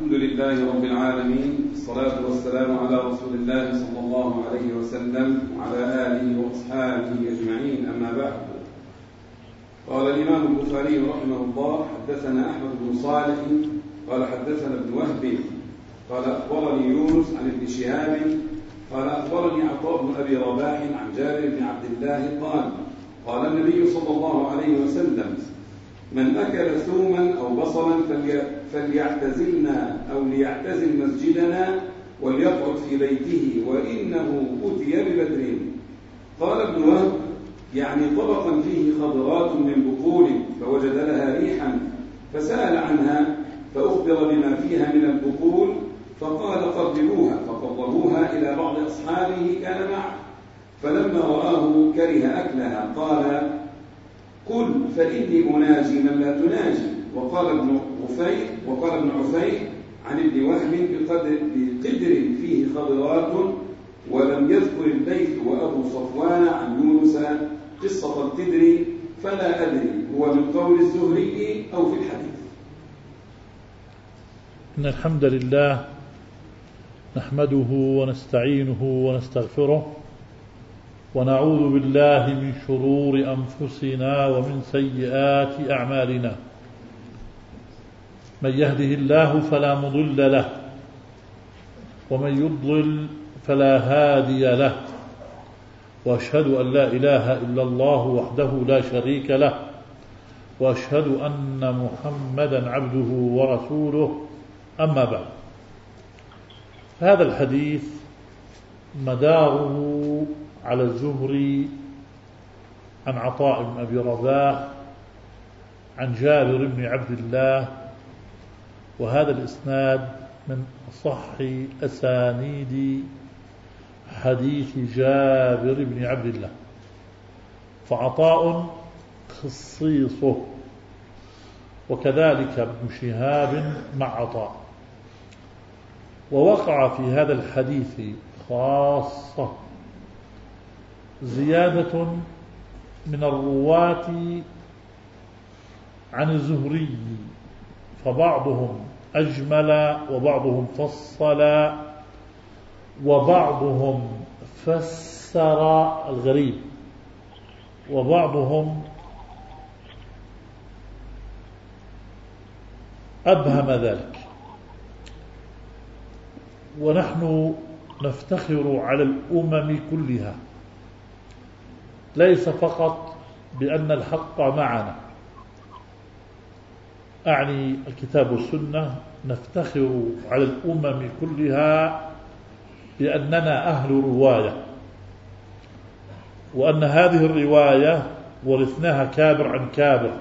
الحمد لله رب العالمين، الصلاة والسلام على رسول الله صلى الله عليه وسلم وعلى آله وأصحابه أجمعين، أما بعد. قال الإمام البخاري رحمه الله: حدثنا أحمد بن صالح قال حدثنا ابن وهب قال أخبرني يونس عن ابن شهاب قال أخبرني عطاء بن أبي رباح عن جابر بن عبد الله قال النبي صلى الله عليه وسلم: من أكل ثوما أو بصلا فليعتزلنا أو ليعتزل مسجدنا وليقعد في بيته وإنه أتي ببدر. قال ابن وهب: يعني طبقا فيه خضرات من بقول فوجد لها ريحا فسأل عنها فأخبر بما فيها من البقول فقال: قربوها. فقربوها إلى بعض أصحابه كان معه، فلما رآه كره أكلها قال: قل فإني أناجي من لا تناجي. وقال ابن عفير عن ابن وهب: بقدر فيه خضرات. ولم يذكر الليث وأبو صفوان عن يونس قصة القدر، فلا أدري هو من قول الزهري أو في الحديث. إن الحمد لله نحمده ونستعينه ونستغفره ونعوذ بالله من شرور أنفسنا ومن سيئات أعمالنا. من يهده الله فلا مضل له ومن يضلل فلا هادي له، وأشهد أن لا إله إلا الله وحده لا شريك له، وأشهد أن محمدا عبده ورسوله. أما بعد، هذا الحديث مداره على الزهري عن عطاء بن أبي رباح عن جابر بن عبد الله، وهذا الإسناد من أصح أسانيد حديث جابر بن عبد الله، فعطاء خصيصه، وكذلك ابن شهاب مع عطاء. ووقع في هذا الحديث خاصة زيادة من الرواة عن الزهري، فبعضهم أجمل وبعضهم فصل وبعضهم فسر الغريب وبعضهم أبهم ذلك. ونحن نفتخر على الأمم كلها، ليس فقط بأن الحق معنا، أعني الكتاب والسنة، نفتخر على الأمم كلها بأننا أهل رواية، وأن هذه الرواية ورثناها كابر عن كابر،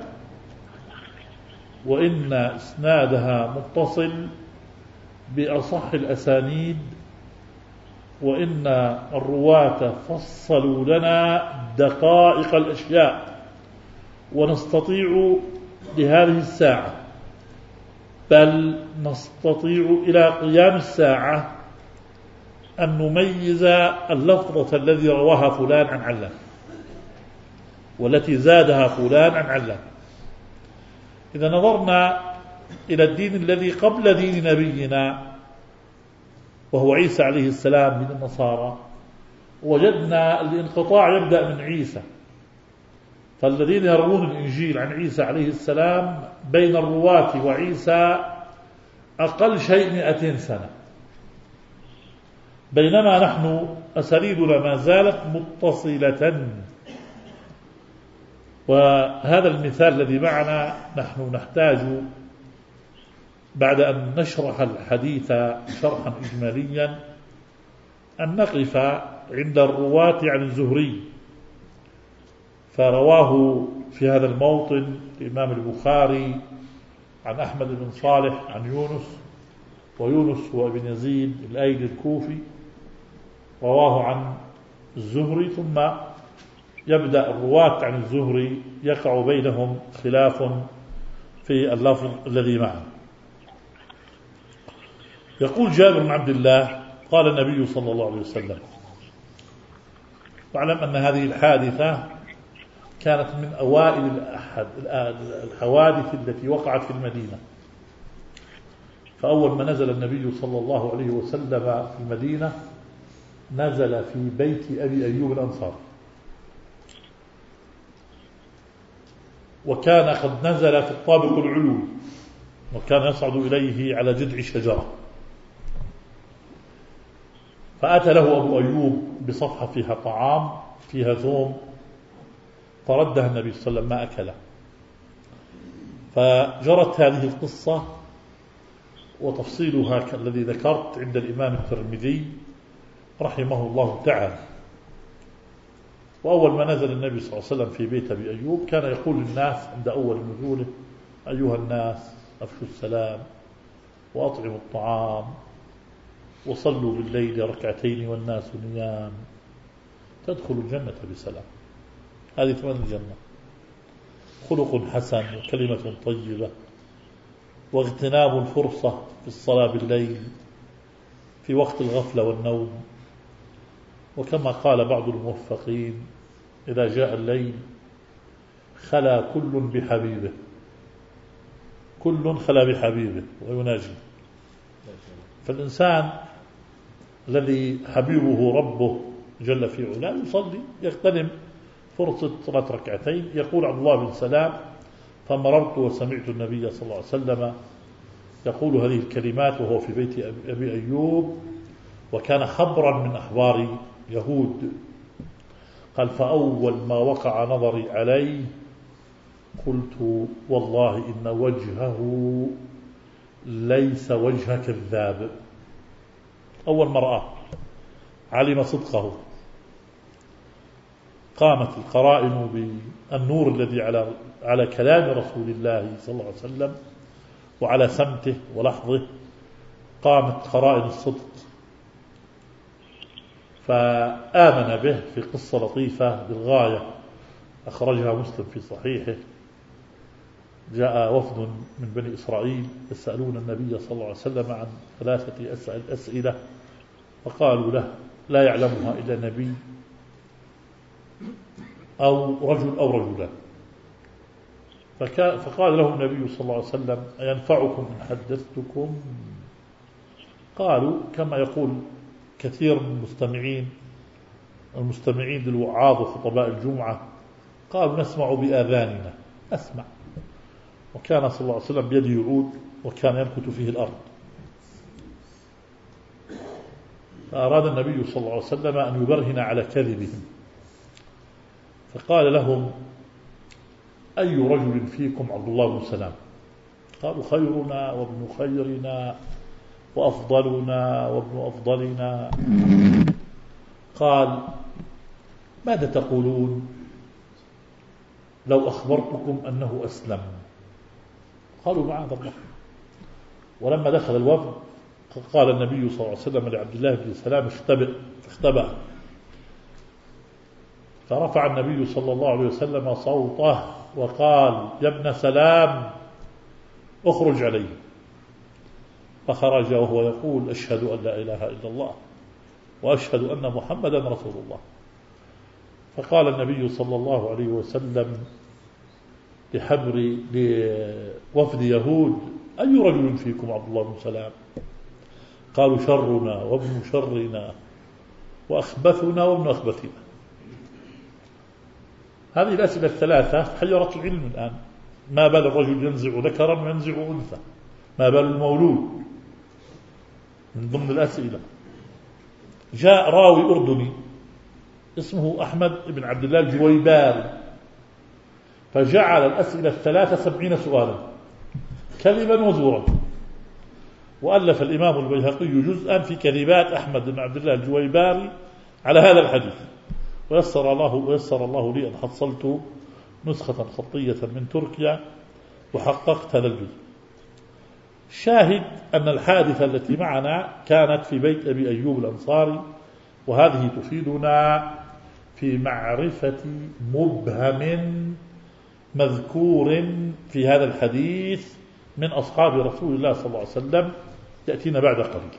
وإن إسنادها متصل بأصح الأسانيد، وإن الرواة فصلوا لنا دقائق الأشياء، ونستطيع لهذه الساعة، بل نستطيع إلى قيام الساعة أن نميز اللفظة الذي رواها فلان عن علان، والتي زادها فلان عن علان. إذا نظرنا إلى الدين الذي قبل دين نبينا وهو عيسى عليه السلام من النصارى، وجدنا الانقطاع يبدأ من عيسى، فالذين يروون الإنجيل عن عيسى عليه السلام بين الرواة وعيسى أقل شيء 200 سنة، بينما نحن أساليبنا ما زالت متصلة. وهذا المثال الذي معنا نحن نحتاج بعد أن نشرح الحديث شرحا إجماليا أن نقف عند الرواة عن الزهري. فرواه في هذا الموطن الإمام البخاري عن أحمد بن صالح عن يونس هو ابن يزيد الأيلي الكوفي، رواه عن الزهري، ثم يبدأ الرواة عن الزهري يقع بينهم خلاف في اللفظ الذي معه. يقول جابر بن عبد الله: قال النبي صلى الله عليه وسلم. واعلم أن هذه الحادثة كانت من أوائل الحوادث التي وقعت في المدينة، فأول ما نزل النبي صلى الله عليه وسلم في المدينة نزل في بيت أبي أيوب الأنصاري، وكان قد نزل في الطابق العلوي، وكان يصعد إليه على جذع شجرة. فأتى له أبو أيوب بصفحة فيها طعام فيها ثوم، فردها النبي صلى الله عليه وسلم ما أكله. فجرت هذه القصة وتفصيلها كالذي ذكرت عند الإمام الترمذي رحمه الله تعالى. وأول ما نزل النبي صلى الله عليه وسلم في بيت أبي أيوب كان يقول للناس عند أول نزوله: أيها الناس أفشوا السلام وأطعموا الطعام وصلوا بالليل ركعتين والناس نيام تدخلوا الجنة بسلام. هذه ثمن الجنة: خلق حسن وكلمة طيبة واغتنام الفرصة في الصلاة بالليل في وقت الغفلة والنوم. وكما قال بعض الموفقين: إذا جاء الليل خلا كل بحبيبه، كل خلا بحبيبه ويناجي. فالإنسان الذي حبيبه ربه جل في علاه يصلي يغتنم فرصة صلاة ركعتين. يقول عبد الله بن سلام: فمررت وسمعت النبي صلى الله عليه وسلم يقول هذه الكلمات وهو في بيت أبي أيوب، وكان خبرا من أخبار يهود. قال: فأول ما وقع نظري عليه قلت والله إن وجهه ليس وجه كذاب. أول ما رآه علم صدقه. قامت القرائن بالنور الذي على كلام رسول الله صلى الله عليه وسلم وعلى سمته ولحظه، قامت قرائن الصدق، فآمن به في قصة لطيفة بالغاية أخرجها مسلم في صحيحه. جاء وفد من بني إسرائيل يسألون النبي صلى الله عليه وسلم عن 3 أسئلة، فقالوا له: لا يعلمها إلا نبي أو رجل أو رجلان. فقال لهم النبي صلى الله عليه وسلم: أينفعكم إن حدثتكم؟ قالوا كما يقول كثير من المستمعين للوعاظ وخطباء الجمعة، قالوا: نسمع بآذاننا، أسمع. وكان صلى الله عليه وسلم بيده عود وكان ينكت فيه الأرض. فأراد النبي صلى الله عليه وسلم أن يبرهن على كذبهم، فقال لهم: أي رجل فيكم عبد الله بن سلام؟ قالوا: خيرنا وابن خيرنا وأفضلنا وابن أفضلنا. قال: ماذا تقولون لو أخبرتكم أنه أسلم؟ قالوا: معاذ الله. ولما دخل الوفد قال النبي صلى الله عليه وسلم لعبد الله بن سلام: اختبأ. فرفع النبي صلى الله عليه وسلم صوته وقال: يا ابن سلام اخرج عليه. فخرج وهو يقول: أشهد أن لا إله إلا الله وأشهد أن محمدا رسول الله. فقال النبي صلى الله عليه وسلم لوفد يهود: أي رجل فيكم عبد الله بن سلام؟ قالوا: شرنا وابن شرنا وأخبثنا وابن أخبثنا. هذه الأسئلة الثلاثة حيرت العلم الآن. ما بال الرجل ينزع ذكرا وينزع أنثى؟ ما بال المولود؟ من ضمن الأسئلة. جاء راوي أردني اسمه أحمد بن عبد الله الجويباري، فجعل الأسئلة الثلاثة 70 سؤالا كذبا وزورا. وألف الإمام البيهقي جزءا في كذبات أحمد بن عبد الله الجويباري على هذا الحديث. ويسر الله لي أن حصلت نسخة خطية من تركيا وحققت هذا الجزء. شاهد أن الحادثة التي معنا كانت في بيت أبي أيوب الأنصاري، وهذه تفيدنا في معرفة مبهم مذكور في هذا الحديث من أصحاب رسول الله صلى الله عليه وسلم يأتينا بعد قليل.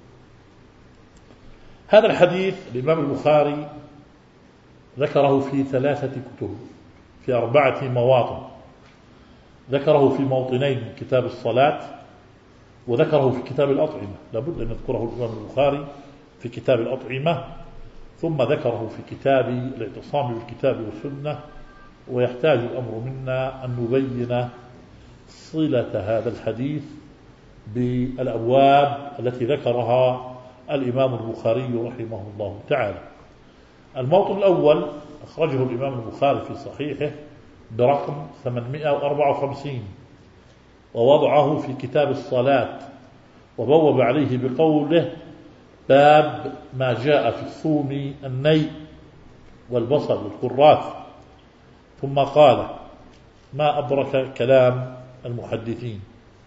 هذا الحديث الإمام البخاري ذكره في 3 كتب في 4 مواطن. ذكره في موطنين: كتاب الصلاة وذكره في كتاب الأطعمة، لابد أن يذكره الإمام البخاري في كتاب الأطعمة، ثم ذكره في كتاب الاعتصام بالكتاب والسنة. ويحتاج الأمر منا أن نبين صلة هذا الحديث بالأبواب التي ذكرها الإمام البخاري رحمه الله تعالى. الموطن الأول أخرجه الإمام البخاري في صحيحه برقم 854، ووضعه في كتاب الصلاة، وبوب عليه بقوله: باب ما جاء في الثوم الني والبصل والكراث. ثم قال: ما أبرك كلام المحدثين،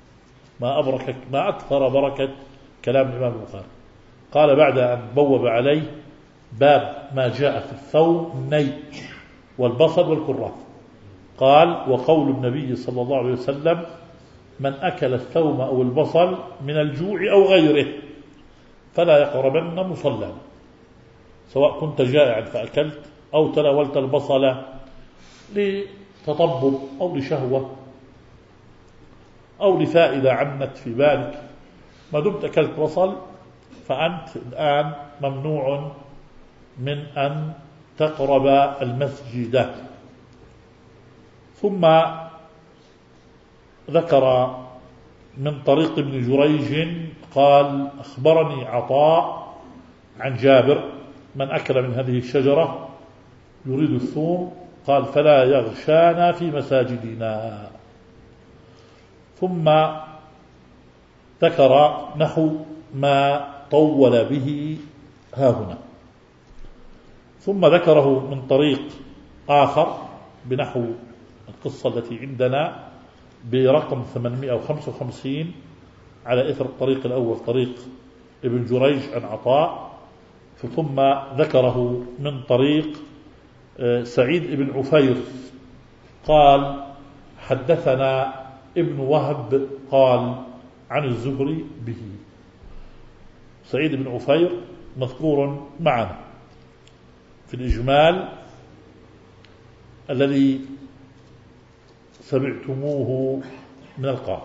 ما أكثر بركة كلام الإمام البخاري. قال بعد أن بوب عليه: باب ما جاء في الثوم الني والبصل والكراث، قال: وقول النبي صلى الله عليه وسلم: من أكل الثوم أو البصل من الجوع أو غيره فلا يقربن مصلى، سواء كنت جائعا فأكلت أو تناولت البصل لتطبب أو لشهوة أو لفائدة عمت في بالك، ما دمت أكلت بصل فأنت الآن ممنوع من أن تقرب المسجد. ثم ذكر من طريق ابن جريج قال: أخبرني عطاء عن جابر: من أكل من هذه الشجرة يريد الثوم قال: فلا يغشانا في مساجدنا. ثم ذكر نحو ما طول به هاهنا، ثم ذكره من طريق آخر بنحو القصة التي عندنا برقم 855 على إثر الطريق الأول، طريق ابن جريج عن عطاء. ثم ذكره من طريق سعيد بن عفير قال: حدثنا ابن وهب قال عن الزهري به. سعيد بن عفير مذكور معنا في الإجمال الذي سمعتموه من القاء.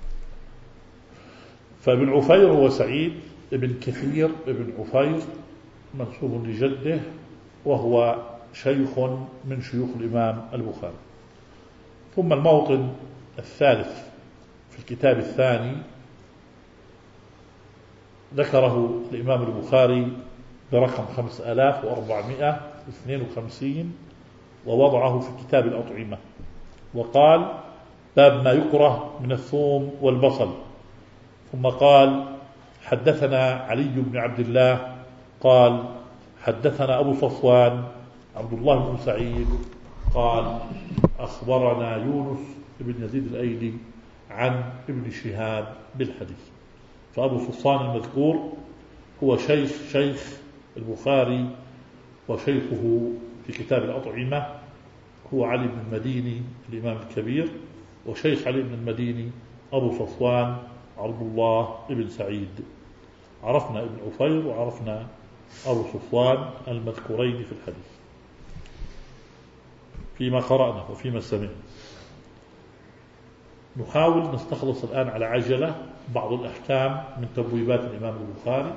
فابن عفير هو سعيد بن كثير بن عفير منسوب لجده، وهو شيخ من شيوخ الإمام البخاري. ثم الموطن الثالث في الكتاب الثاني ذكره الإمام البخاري برقم 5452، ووضعه في كتاب الأطعمة، وقال: باب ما يكره من الثوم والبصل. ثم قال: حدثنا علي بن عبد الله قال: حدثنا أبو صفوان عبد الله بن سعيد قال: أخبرنا يونس بن يزيد الأيلي عن ابن شهاب بالحديث. فأبو صفوان المذكور هو شيخ البخاري وشيخه في كتاب الأطعمة هو علي بن المديني الإمام الكبير، وشيخ علي بن المديني أبو صفوان عبد الله بن سعيد. عرفنا ابن عفير وعرفنا أبو صفوان المذكورين في الحديث فيما قرأنا وفيما سمعنا. نحاول نستخلص الآن على عجلة بعض الأحكام من تبويبات الإمام البخاري.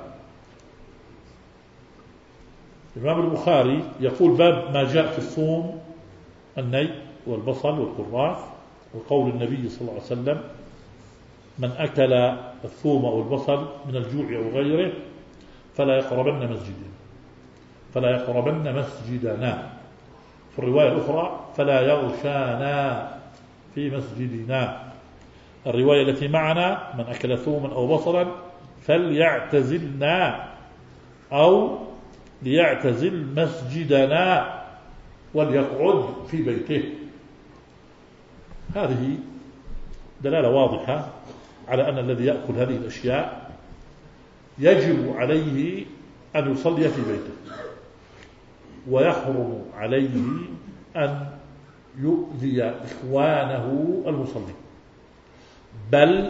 الإمام البخاري يقول: باب ما جاء في الثوم الني والبصل والكراث، وقول النبي صلى الله عليه وسلم: من أكل الثوم أو البصل من الجوع أو غيره فلا يقربن مسجدنا. في الرواية الأخرى: فلا يغشانا في مسجدنا. الرواية التي معنا: من أكل ثوما أو بصلا فليعتزلنا أو ليعتزل مسجدنا وليقعد في بيته. هذه دلالة واضحة على أن الذي يأكل هذه الأشياء يجب عليه أن يصلي في بيته، ويحرم عليه أن يؤذي إخوانه المصلين، بل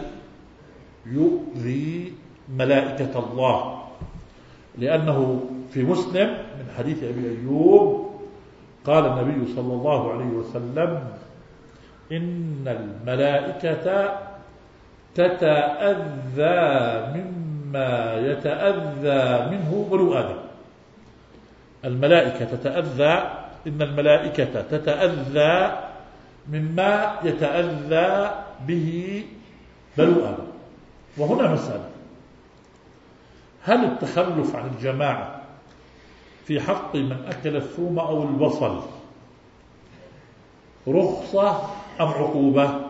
يؤذي ملائكة الله، لأنه في مسلم من حديث أبي أيوب قال النبي صلى الله عليه وسلم: إن الملائكة تتأذى مما يتأذى منه بنو آدم. الملائكة تتأذى، إن الملائكة تتأذى مما يتأذى به بنو آدم. وهنا مسألة: هل التخلف عن الجماعة في حق من أكل الثوم أو البصل رخصة أم عقوبة؟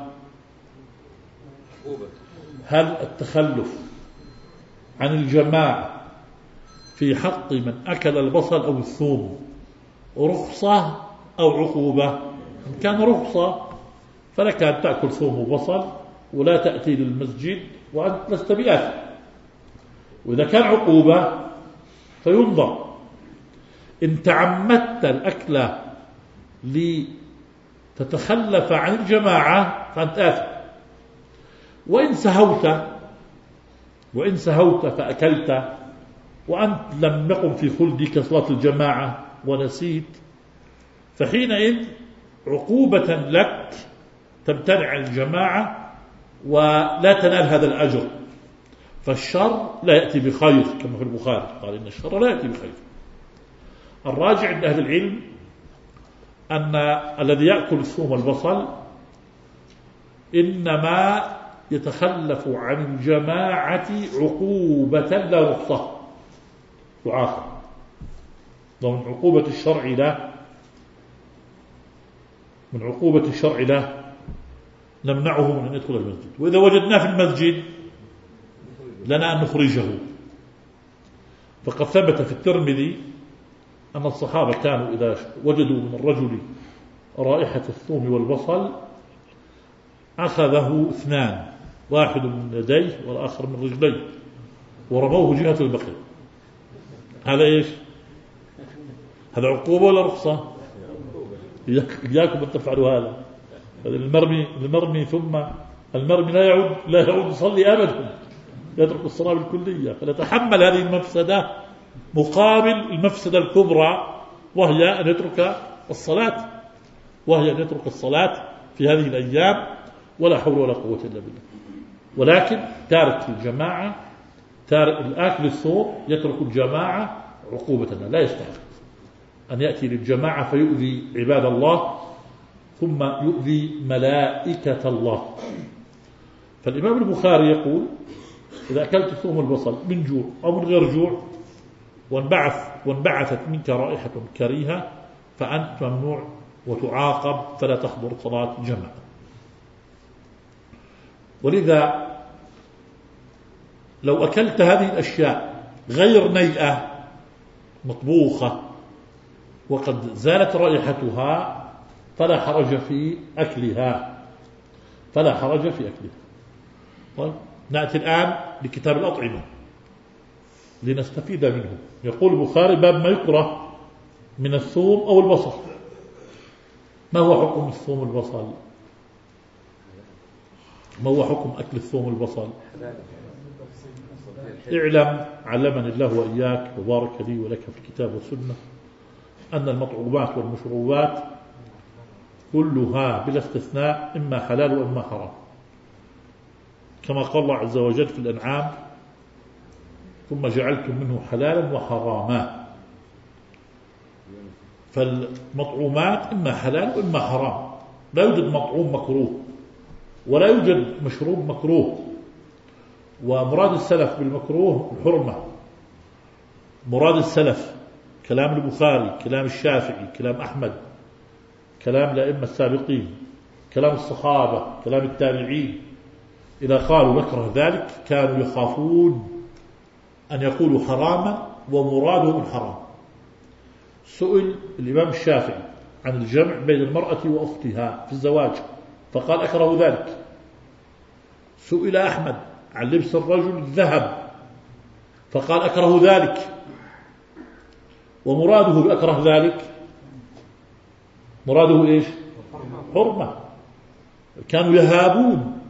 هل التخلف عن الجماعة في حق من أكل البصل أو الثوم رخصة أو عقوبة؟ إن كان رخصة فلك أن تأكل ثوم وبصل ولا تأتي للمسجد وأنت لست بآثم. وإذا كان عقوبة فينظر، إن تعمدت الأكل لتتخلف عن الجماعة فأنت آثم، وإن سهوت فأكلت وأنت لم يقم في خلدك صلاة الجماعة ونسيت، فحينئذ عقوبة لك تمتنع عن الجماعة ولا تنال هذا الأجر. فالشر لا يأتي بخير كما في البخاري قال إن الشر لا يأتي بخير. الراجع عند أهل العلم أن الذي يأكل الثوم والبصل إنما يتخلف عن الجماعة عقوبة لا رخصة، يعاقب. ومن عقوبة الشرع له، من عقوبة الشرع له نمنعه من أن يدخل المسجد، وإذا وجدناه في المسجد لنا أن نخرجه. فقد ثبت في الترمذي أن الصحابة كانوا إذا وجدوا من الرجل رائحة الثوم والبصل أخذه اثنان، واحد من يديه والآخر من رجليه، ورموه جهة البقيع. هذا إيش؟ هذا عقوبة ولا رخصة؟ إياكم أن تفعلوا هذا. المرمي ثم المرمي لا يعود يصلي أبدا، يترك الصلاة بالكلية. فنتحمل هذه المفسدة مقابل المفسدة الكبرى، وهي أن يترك الصلاة في هذه الأيام، ولا حول ولا قوة إلا بالله. ولكن تارك الجماعة، تارك الآكل الثوم يترك الجماعة عقوبة، لا يستحق أن يأتي للجماعة فيؤذي عباد الله ثم يؤذي ملائكة الله. فالإمام البخاري يقول: إذا أكلت الثوم والبصل من جوع أو من غير جوع وانبعثت منك رائحة كريهة فأنت ممنوع وتعاقب فلا تحضر صلاة الجماعة. ولذا لو أكلت هذه الأشياء غير نيئة مطبوخة وقد زالت رائحتها فلا حرج في أكلها. طيب، نأتي الآن لكتاب الأطعمة لنستفيد منه. يقول البخاري: باب ما يكره من الثوم أو البصل. ما هو حكم الثوم والبصل؟ ما هو حكم أكل الثوم والبصل؟ اعلم علمني الله وإياك وبارك لي ولك في الكتاب والسنة أن المطعومات والمشروبات كلها بلا استثناء إما حلال وإما حرام، كما قال الله عز وجل في الأنعام: ثم جعلتم منه حلالا وحراما. فالمطعومات إما حلال وإما حرام، لا يوجد مطعوم مكروه ولا يوجد مشروب مكروه. ومراد السلف بالمكروه الحرمة. مراد السلف كلام البخاري، كلام الشافعي، كلام أحمد، كلام الأئمة السابقين، كلام الصحابة، كلام التابعين. إذا قالوا نكره ذلك كانوا يخافون أن يقولوا حراما ومرادهم الحرام. سئل الإمام الشافعي عن الجمع بين المرأة وأختها في الزواج فقال أكره ذلك. سئل أحمد عن لبس الرجل الذهب فقال أكره ذلك. ومراده بأكره ذلك مراده إيش؟ حرمة. كانوا يهابون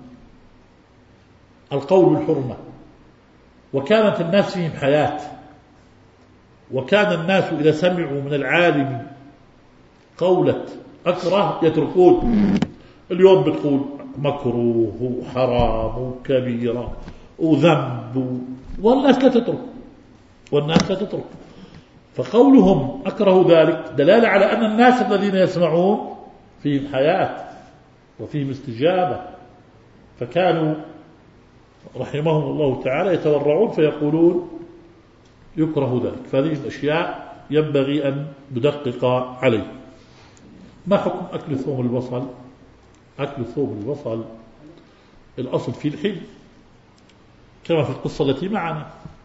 القول بالحرمة، وكانت الناس فيهم حياة، وكان الناس إذا سمعوا من العالم قولة أكره يتركون. اليوم بتقول مكروه وحرام وكبيرة وذنب، والناس لا تترك. فقولهم أكره ذلك دلالة على أن الناس الذين يسمعون فيهم حياة وفيهم استجابة، فكانوا رحمهم الله تعالى يتورعون فيقولون يكره ذلك. فهذه الأشياء ينبغي أن ندقق عليه. ما حكم أكل ثوم البصل؟ أكل ثوم البصل الأصل في الحل كما في القصة التي معنا،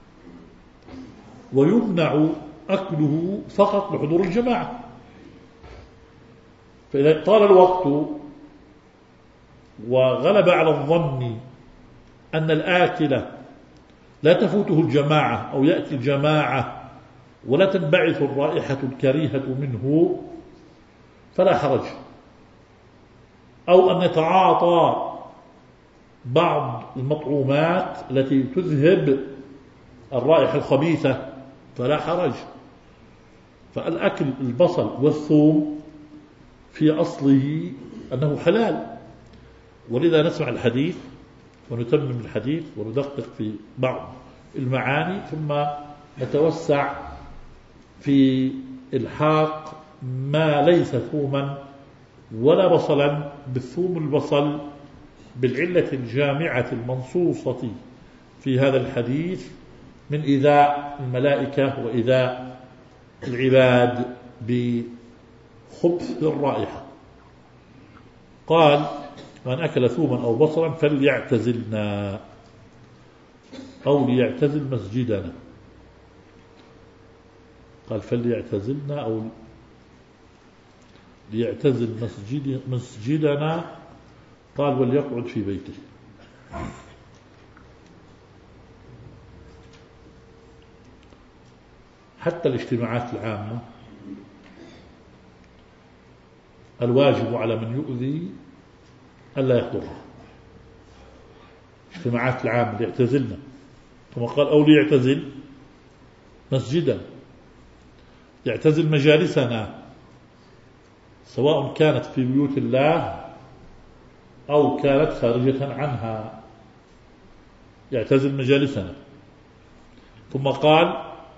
ويمنع أكله فقط لحضور الجماعة. فإذا طال الوقت وغلب على الظن أن الآكل لا تفوته الجماعة أو يأتي الجماعة ولا تنبعث الرائحة الكريهة منه فلا حرج، أو أن يتعاطى بعض المطعومات التي تذهب الرائحة الخبيثة فلا حرج. فالأكل البصل والثوم في أصله أنه حلال، ولذا نسمع الحديث ونتمم الحديث وندقق في بعض المعاني ثم نتوسع في إلحاق ما ليس ثوما ولا بصلا بالثوم البصل بالعلة الجامعة المنصوصة في هذا الحديث من إيذاء الملائكة وإيذاء العباد بخبث الرائحة. قال: من أكل ثوما أو بصلا فليعتزلنا أو ليعتزل مسجدنا. قال فليعتزلنا أو ليعتزل مسجدنا، قال وليقعد في بيته. حتى الاجتماعات العامة الواجب على من يؤذي ألا يحضرها. اجتماعات العامة ليعتزلنا، ثم قال أو ليعتزل مسجدا، يعتزل مجالسنا سواء كانت في بيوت الله أو كانت خارجة عنها، يعتزل مجالسنا. ثم قال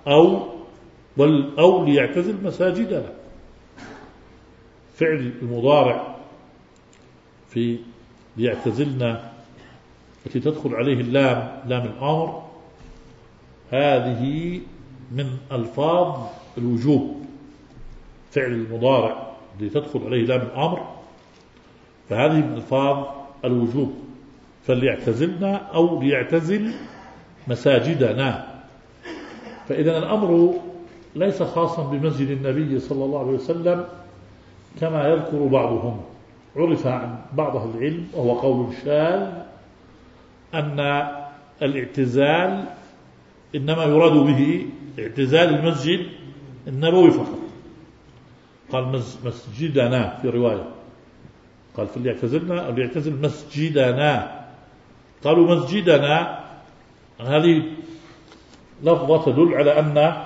أو ليعتزل مساجدنا. فعل المضارع في ليعتزلنا التي تدخل عليه اللام، لام الأمر، هذه من ألفاظ الوجوب. فعل المضارع الذي تدخل عليه لام الأمر فهذه من ألفاظ الوجوب. فليعتزلنا أو ليعتزل مساجدنا. فإذا الأمر ليس خاصا بمسجد النبي صلى الله عليه وسلم كما يذكر بعضهم. عرف عن بعض أهل العلم وهو قول شاذ أن الاعتزال إنما يراد به اعتزال المسجد النبوي فقط. قال مسجدنا في رواية، قال فليعتزلنا أو ليعتزل مسجدنا. قالوا مسجدنا، هذه لفظة تدل على أن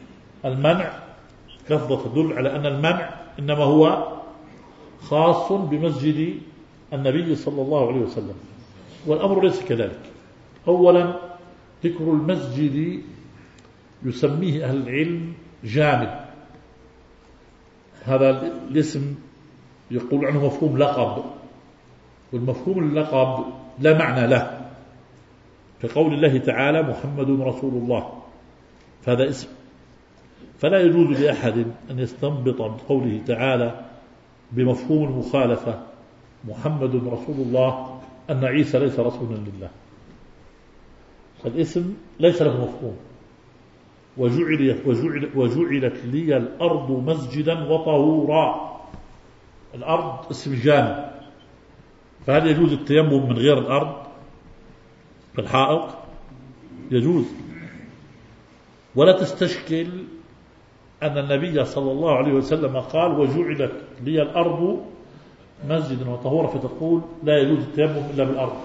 المنع إنما هو خاص بمسجد النبي صلى الله عليه وسلم، والأمر ليس كذلك. أولا ذكر المسجد يسميه أهل العلم جامد، هذا الاسم يقول عنه مفهوم لقب، والمفهوم اللقب لا معنى له، كقول الله تعالى محمد رسول الله، فهذا اسم، فلا يجوز لأحد أن يستنبط من قوله تعالى بمفهوم المخالفة محمد رسول الله أن عيسى ليس رسولا لله. الاسم ليس له مفهوم. وجعلت لي الأرض مسجدا وطهورا. الأرض اسم جامع، فهل يجوز التيمم من غير الأرض كالحائط؟ يجوز. ولا تستشكل أن النبي صلى الله عليه وسلم قال وجعلت لي الأرض مسجدا وطهورا فتقول لا يجوز التيمم إلا بالأرض.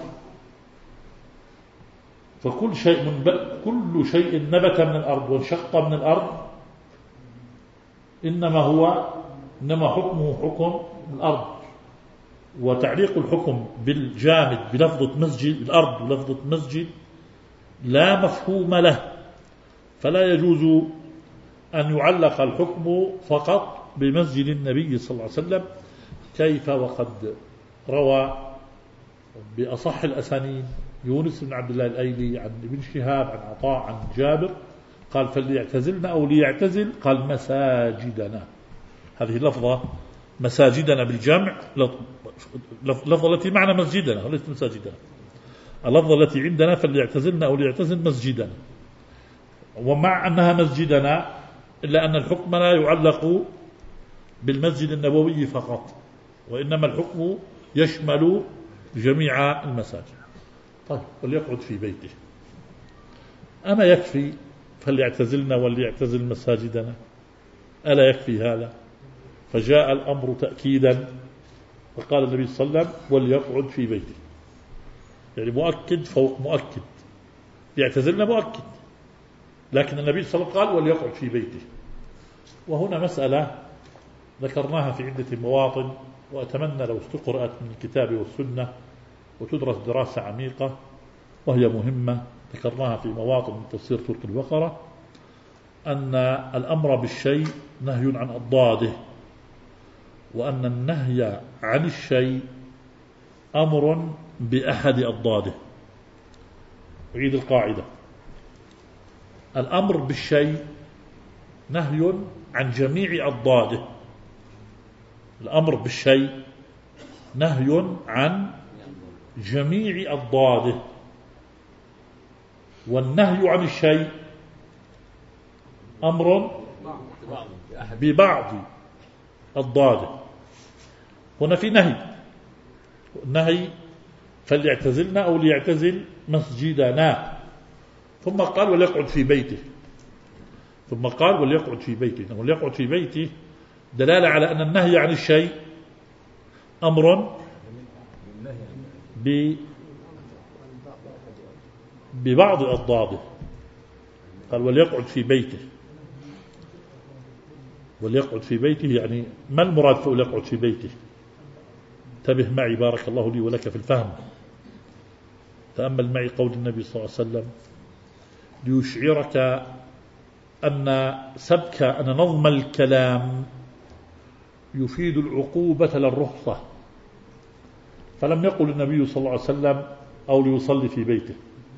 فكل شيء نبت من الأرض وانشق من الأرض إنما حكمه حكم الأرض، وتعليق الحكم بالجامد بلفظة مسجد الأرض بلفظة مسجد لا مفهوم له، فلا يجوز أن يعلق الحكم فقط بمسجد النبي صلى الله عليه وسلم، كيف وقد روى بأصح الأسانيد يونس بن عبد الله الأيلي عن ابن شهاب عن عطاء عن جابر قال فليعتزلنا أو ليعتزل قال مساجدنا. هذه اللفظة مساجدنا بالجمع لفظة التي معنى مسجدنا وليست مساجدنا. اللفظة التي عندنا فليعتزلنا أو ليعتزل مسجدنا، ومع أنها مسجدنا إلا أن الحكم لا يعلق بالمسجد النبوي فقط، وإنما الحكم يشمل جميع المساجد. طيب وليقعد في بيته، أما يكفي فليعتزلنا وليعتزل مساجدنا؟ ألا يكفي هذا؟ فجاء الأمر تأكيدا، فقال النبي صلى الله عليه وسلم وليقعد في بيته، يعني مؤكد فوق مؤكد. يعتزلنا مؤكد، لكن النبي صلى الله عليه وسلم قال وليقعد في بيته. وهنا مسألة ذكرناها في عدة مواطن، وأتمنى لو استقرأت من الكتاب والسنة وتدرس دراسة عميقة، وهي مهمة ذكرناها في مواطن من تفسير سورة البقرة، أن الأمر بالشيء نهي عن أضداده، وأن النهي عن الشيء أمر بأحد أضداده. أعيد القاعدة: الأمر بالشيء نهي عن جميع أضداده. الأمر بالشيء نهي عن جميع أضداده، والنهي عن الشيء أمر ببعض أضداده. هنا في نهي فليعتزلنا أو ليعتزل مسجدنا، ثم قال وليقعد في بيته، ثم قال وليقعد في بيته. وليقعد في بيته دلالة على أن النهي عن الشيء أمر ببعض أضداده. قال وليقعد في بيته، وليقعد في بيته يعني ما المراد فليقعد في بيته؟ انتبه معي بارك الله لي ولك في الفهم. تأمل معي قول النبي صلى الله عليه وسلم ليشعرك أن نظم الكلام يفيد العقوبة للرخصة، فلم يقل النبي صلى الله عليه وسلم أو ليصلي في بيته.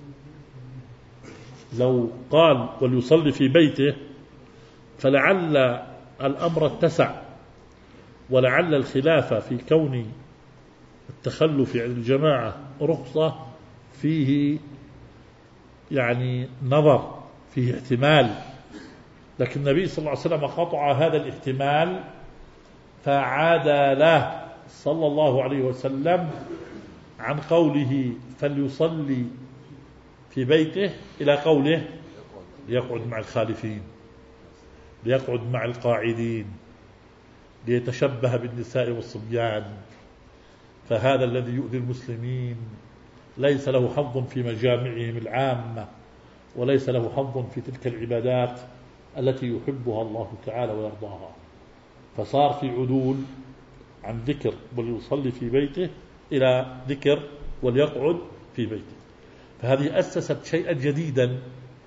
لو قال وليصلي في بيته فلعل الأمر اتسع، ولعل الخلاف في كون التخلف عن الجماعة رخصة فيه يعني نظر، فيه احتمال، لكن النبي صلى الله عليه وسلم قطع هذا الاحتمال فعاد له صلى الله عليه وسلم عن قوله فليصلي في بيته إلى قوله ليقعد مع الخالفين، ليقعد مع القاعدين، ليتشبه بالنساء والصبيان. فهذا الذي يؤذي المسلمين ليس له حظ في مجامعهم العامة، وليس له حظ في تلك العبادات التي يحبها الله تعالى ويرضاها. فصار في عدول عن ذكر وليصلي في بيته إلى ذكر وليقعد في بيته. فهذه أسست شيئا جديدا،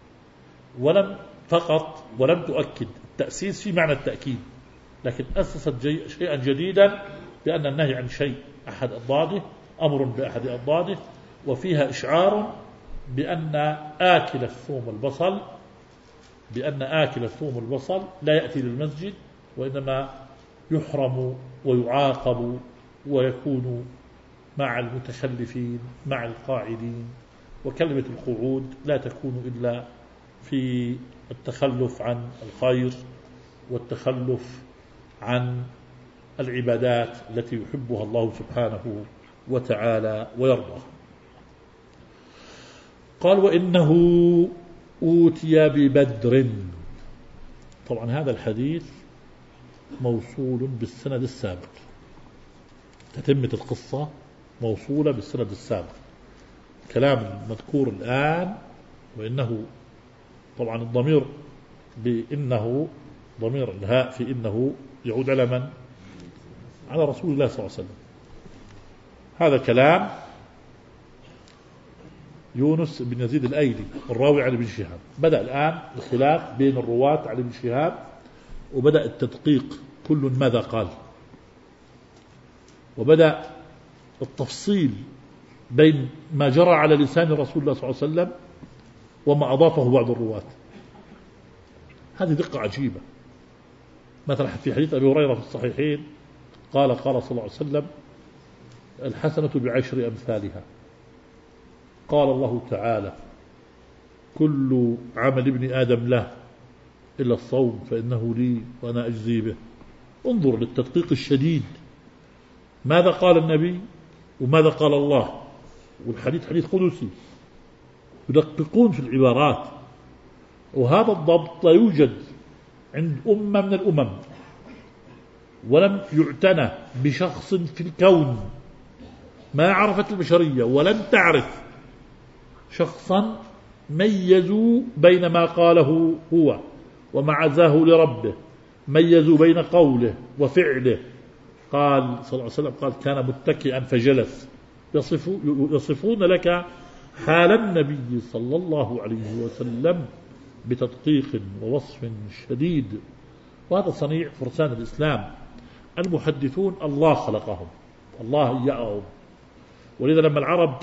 ولم تؤكد التأسيس في معنى التأكيد، لكن أسست شيئا جديدا بأن النهي عن شيء أحد أضداده أمر بأحد أضداده، وفيها إشعار بأن آكل الثوم البصل لا يأتي للمسجد، وإنما يحرم ويعاقب ويكون مع المتخلفين مع القاعدين. وكلمة القعود لا تكون إلا في التخلف عن الخير والتخلف عن العبادات التي يحبها الله سبحانه وتعالى ويرضاها. قال وإنه أوتي ببدر. طبعا هذا الحديث موصول بالسند السابق، تتمة القصة موصولة بالسند السابق. كلام المذكور الآن وإنه، طبعا الضمير بإنه ضمير الهاء في إنه يعود على من؟ على رسول الله صلى الله عليه وسلم. هذا كلام يونس بن يزيد الأيلي الراوي عن ابن شهاب. بدأ الآن الخلاف بين الرواة عن ابن شهاب، وبدأ التدقيق كل ماذا قال، وبدأ التفصيل بين ما جرى على لسان رسول الله صلى الله عليه وسلم وما أضافه بعض الرواة. هذه دقة عجيبة. مثلا في حديث أبي هريرة في الصحيحين قال صلى الله عليه وسلم: الحسنة بعشر أمثالها. قال الله تعالى: كل عمل ابن آدم له إلا الصوم فإنه لي وأنا أجزي به. انظر للتدقيق الشديد، ماذا قال النبي وماذا قال الله، والحديث حديث قدسي، يدققون في العبارات. وهذا الضبط لا يوجد عند أمة من الأمم، ولم يعتنى بشخص في الكون ما عرفت البشرية ولن تعرف شخصا ميزوا بين ما قاله هو وما عزاه لربه، ميزوا بين قوله وفعله. قال صلى الله عليه وسلم قال: كان متكئا فجلس. يصفون لك حال النبي صلى الله عليه وسلم بتدقيق ووصف شديد. وهذا صنيع فرسان الإسلام المحدثون، الله خلقهم، الله إياهم. ولذا لما العرب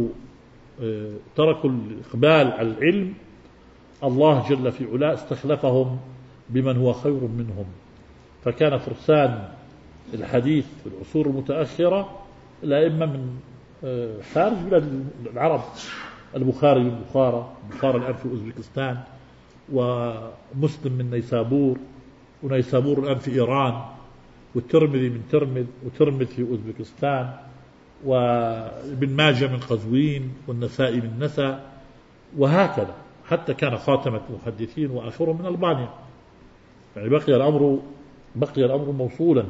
تركوا الإقبال على العلم، الله جل في علاه استخلفهم بمن هو خير منهم. فكان فرسان الحديث في العصور المتأخرة الأئمة من خارج بلاد العرب: البخاري من بخارى الآن في أوزبكستان، ومسلم من نيسابور، ونيسابور الآن في إيران، والترمذي من ترمذ، وترمذ في أوزبكستان، وابن ماجه من قزوين، والنسائي من نسا، وهكذا حتى كان خاتمة المحدثين وآخرهم من ألبانيا. يعني بقي الأمر موصولا.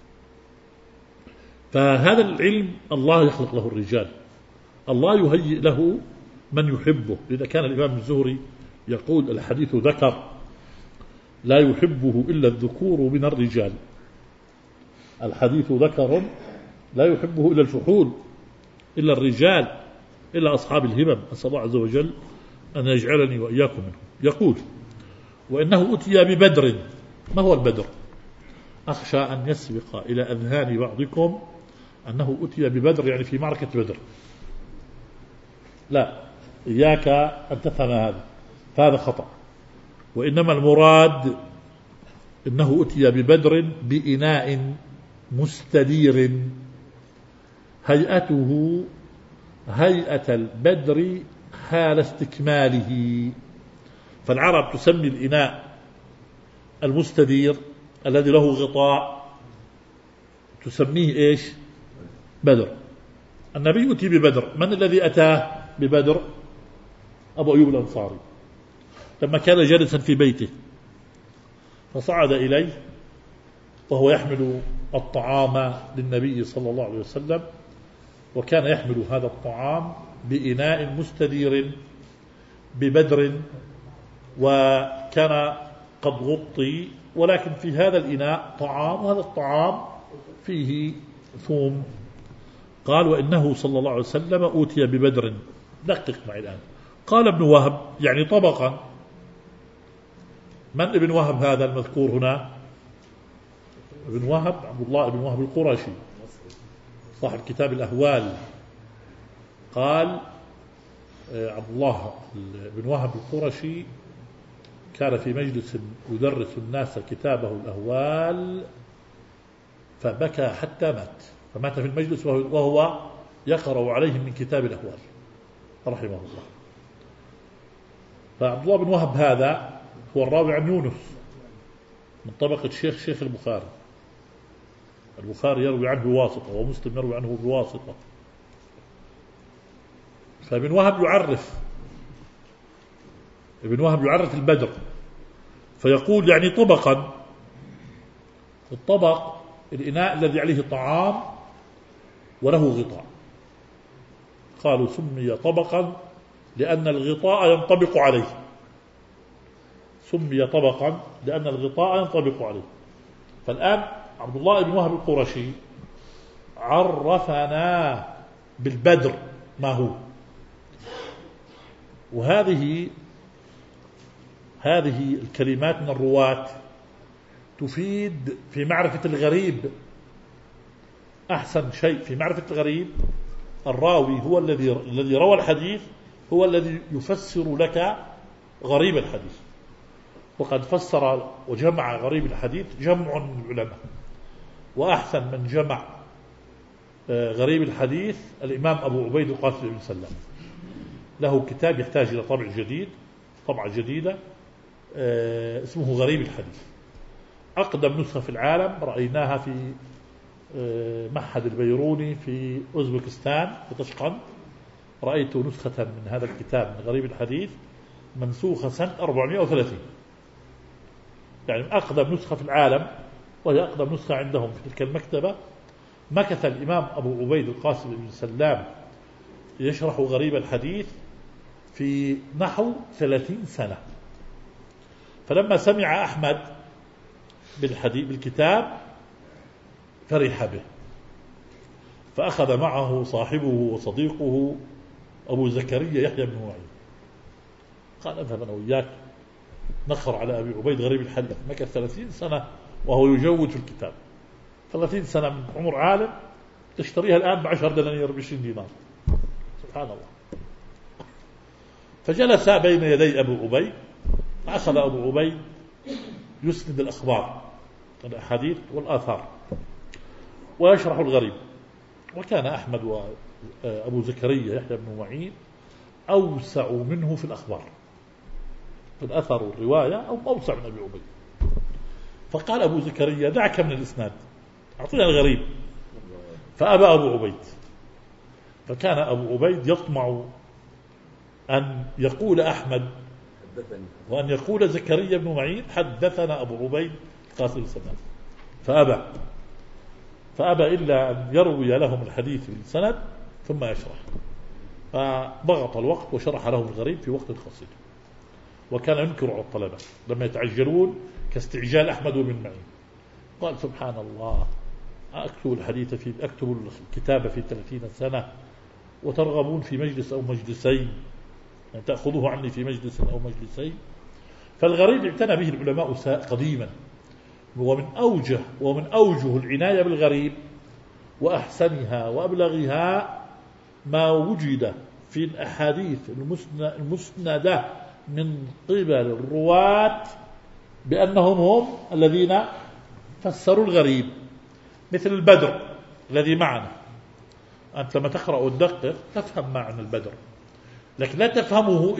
فهذا العلم الله يخلق له الرجال، الله يهيئ له من يحبه. لذا كان الإمام الزهري يقول: الحديث ذكر لا يحبه إلا الذكور من الرجال. الحديث ذكر لا يحبه إلا الفحول، إلا الرجال، إلا أصحاب الهمم. أسأل الله عز وجل أن يجعلني وإياكم منهم. يقول: وإنه أتي ببدر. ما هو البدر؟ أخشى أن يسبق إلى أذهان بعضكم أنه أتي ببدر يعني في معركة بدر. لا، إياك أن تفهم هذا، فهذا خطأ. وإنما المراد إنه أتي ببدر بإناء مستدير هيئته هيئة البدر حال استكماله. فالعرب تسمي الإناء المستدير الذي له غطاء تسميه إيش؟ بدر. النبي أتي ببدر. من الذي أتاه ببدر؟ أبو أيوب الأنصاري، لما كان جالسا في بيته فصعد إليه وهو يحمل الطعام للنبي صلى الله عليه وسلم، وكان يحمل هذا الطعام بإناء مستدير ببدر، وكان قد غطي، ولكن في هذا الإناء طعام، وهذا الطعام فيه ثوم. قال: وإنه صلى الله عليه وسلم أوتي ببدر. دقق معي الآن. قال ابن وهب يعني طبقا. من ابن وهب هذا المذكور هنا؟ ابن وهب عبد الله بن وهب القرشي صاحب كتاب الأهوال. قال عبد الله بن وهب القرشي كان في مجلس يدرس الناس كتابه الأهوال فبكى حتى مات، فمات في المجلس وهو يقرأ عليهم من كتاب الأهوال رحمه الله. فعبد الله بن وهب هذا هو الراوي عن يونس من طبقة شيخ البخاري. البخاري يروي عنه بواسطة، ومسلم يروي عنه بواسطة. فابن وهب يعرف البدر، فيقول يعني طبقا. الطبق الإناء الذي عليه طعام وله غطاء. قالوا سمي طبقا لأن الغطاء ينطبق عليه. سمي طبقا لأن الغطاء ينطبق عليه. فالآن عبد الله بن وهب القرشي عرفنا بالبدر ما هو. وهذه الكلمات من الرواة تفيد في معرفة الغريب. أحسن شيء في معرفة الغريب الراوي هو الذي روى الحديث، هو الذي يفسر لك غريب الحديث. وقد فسر وجمع غريب الحديث جمع من العلماء، وأحسن من جمع غريب الحديث الإمام أبو عبيد القاسم بن سلام، له كتاب يحتاج إلى طبعة جديدة اسمه غريب الحديث. أقدم نسخة في العالم رأيناها في معهد البيروني في أوزبكستان في طشقند. رأيت نسخة من هذا الكتاب من غريب الحديث منسوخة سنة 430، يعني أقدم نسخة في العالم، وهي أقدم نسخة عندهم في تلك المكتبة. مكث الإمام أبو عبيد القاسم بن سلام يشرح غريب الحديث في نحو 30 سنة. فلما سمع أحمد بالكتاب فرح به، فأخذ معه صاحبه وصديقه أبو زكريا يحيى بن معين، قال أذهب أنا وياك نخر على أبي عبيد غريب الحديث. مكث 30 سنة وهو يجود في الكتاب. 30 سنة من عمر عالم تشتريها الآن ب10 دنانير ب20 دينار، سبحان الله. فجلس بين يدي أبو عبيد، أخذ أبو عبيد يسند الأخبار الأحاديث والآثار ويشرح الغريب. وكان أحمد وأبو زكريا يحيى بن معين أوسع منه في الأخبار، في الأثر والرواية، أو أوسع من أبي عبيد. فقال أبو زكريا دعك من الإسناد، أعطينا الغريب. فأبى أبو عبيد. فكان أبو عبيد يطمع أن يقول أحمد وأن يقول زكريا بن معين حدثنا أبو عبيد قاسم السنة، فأبى إلا أن يروي لهم الحديث بالسند ثم يشرح. فضغط الوقت وشرح لهم الغريب في وقت قصير. وكان ينكر على الطلبة لما يتعجلون كاستعجال أحمد بن معين. قال سبحان الله، أكتب الكتاب في 30 سنة وترغبون في مجلس أو مجلسين، يعني تأخذوه عني في مجلس أو مجلسين. فالغريب اعتنى به العلماء قديما، ومن أوجه العناية بالغريب وأحسنها وأبلغها ما وجد في الأحاديث المسندة من قبل الرواة بأنهم هم الذين فسروا الغريب، مثل البدر الذي معنا. أنت لما تقرأ وتدقق تفهم معنى البدر، لكن لا تفهمه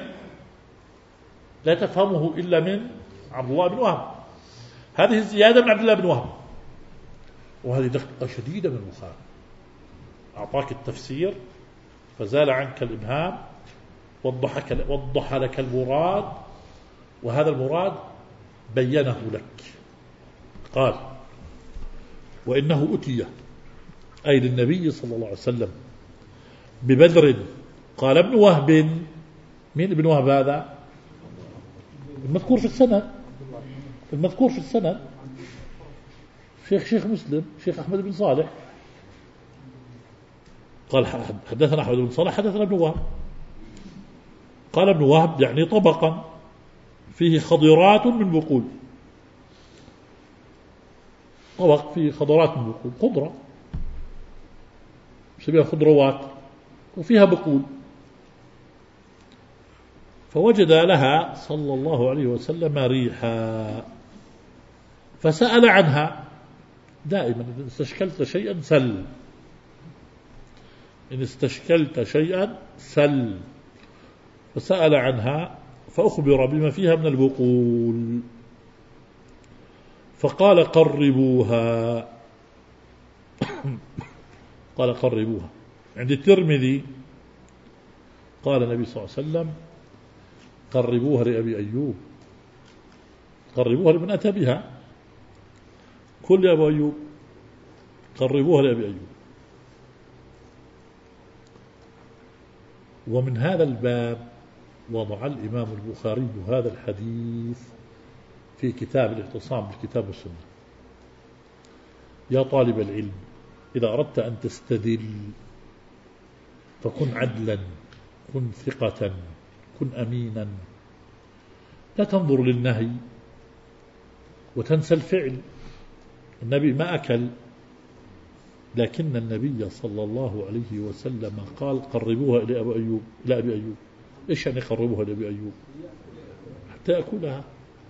إلا من عبد الله بن وهب. هذه الزيادة من عبد الله بن وهب، وهذه دقة شديدة من البخاري. أعطاك التفسير فزال عنك الإبهام، وضح لك المراد، وهذا المراد بينه لك. قال وإنه أتي أي للنبي صلى الله عليه وسلم ببدر. قال ابن وهب. مين ابن وهب هذا؟ المذكور في السند شيخ مسلم، شيخ أحمد بن صالح. قال حدثنا أحمد بن صالح حدثنا ابن وهب. قال ابن وهب يعني طبقا فيه خضرات من بقول، طبق فيه خضرات من بقول، خضرة شبيها خضروات وفيها بقول. فوجد لها صلى الله عليه وسلم ريحا فسأل عنها. دائما إن استشكلت شيئا سل. فسأل عنها فأخبر بما فيها من البقول، فقال قربوها. قال قربوها. عند الترمذي قال النبي صلى الله عليه وسلم قربوها لأبي أيوب، قربوها لمن أتى بها، كل يا أبو أيوب قربوها لأبي أيوب. ومن هذا الباب وضع الإمام البخاري هذا الحديث في كتاب الاعتصام بالكتاب والسنة. يا طالب العلم، إذا أردت أن تستدل فكن عدلا، كن ثقة، كن أمينا، لا تنظر للنهي وتنسى الفعل. النبي ما أكل، لكن النبي صلى الله عليه وسلم قال قربوها إلى أبي أيوب. إيش يعني قربوها إلى أبي أيوب؟ حتى يأكلها.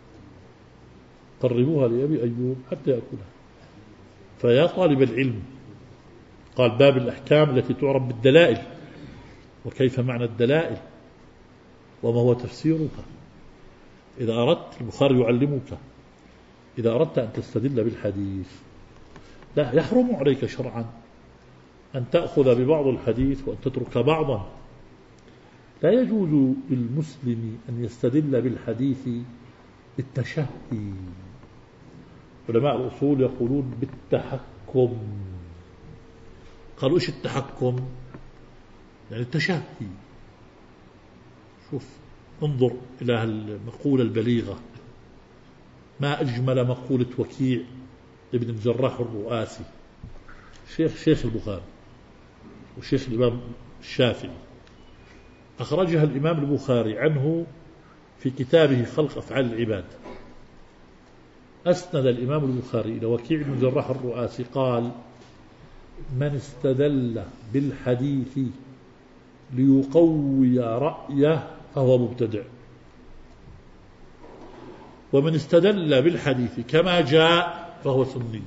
قربوها لأبي أيوب حتى يأكلها. فيا طالب العلم، قال باب الأحكام التي تعرف بالدلائل، وكيف معنى الدلائل وما هو تفسيرها. إذا أردت، البخاري يعلمك، إذا أردت أن تستدل بالحديث لا يحرم عليك شرعا أن تأخذ ببعض الحديث وأن تترك بعضا. لا يجوز للمسلم أن يستدل بالحديث بالتشهي. علماء الأصول يقولون بالتحكم. قالوا إيش التحكم؟ يعني التشهي. شوف، انظر إلى المقولة البليغة، ما أجمل مقولة وكيع ابن الجراح الرؤاسي، شيخ البخاري وشيخ الإمام الشافعي. أخرجها الإمام البخاري عنه في كتابه خلق أفعال العباد. أسند الإمام البخاري إلى وكيع بن الجراح الرؤاسي قال: من استدل بالحديث ليقوي رأيه فهو مبتدع، ومن استدل بالحديث كما جاء فهو سني.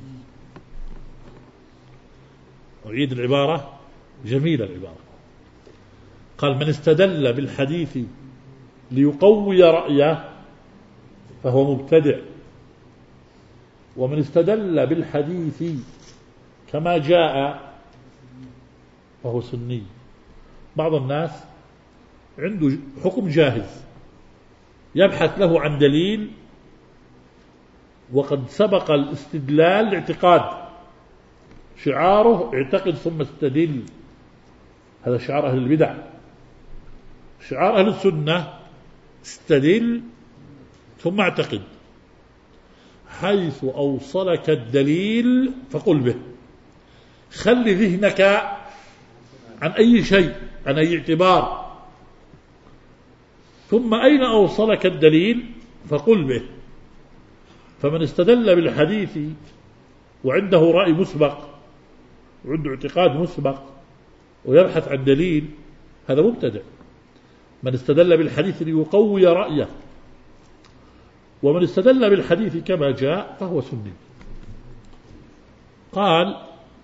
أعيد العبارة، جميلة العبارة. قال: من استدل بالحديث ليقوي رأيه فهو مبتدع، ومن استدل بالحديث كما جاء فهو سني. بعض الناس عنده حكم جاهز يبحث له عن دليل، وقد سبق الاستدلال الاعتقاد، شعاره اعتقد ثم استدل. هذا شعار أهل البدع. شعار أهل السنة استدل ثم اعتقد. حيث أوصلك الدليل فقل به، خلي ذهنك عن أي شيء، عن أي اعتبار، ثم أين أوصلك الدليل فقل به. فمن استدل بالحديث وعنده رأي مسبق وعنده اعتقاد مسبق ويبحث عن دليل، هذا مبتدع. من استدل بالحديث ليقوي رأيه، ومن استدل بالحديث كما جاء فهو سني. قال: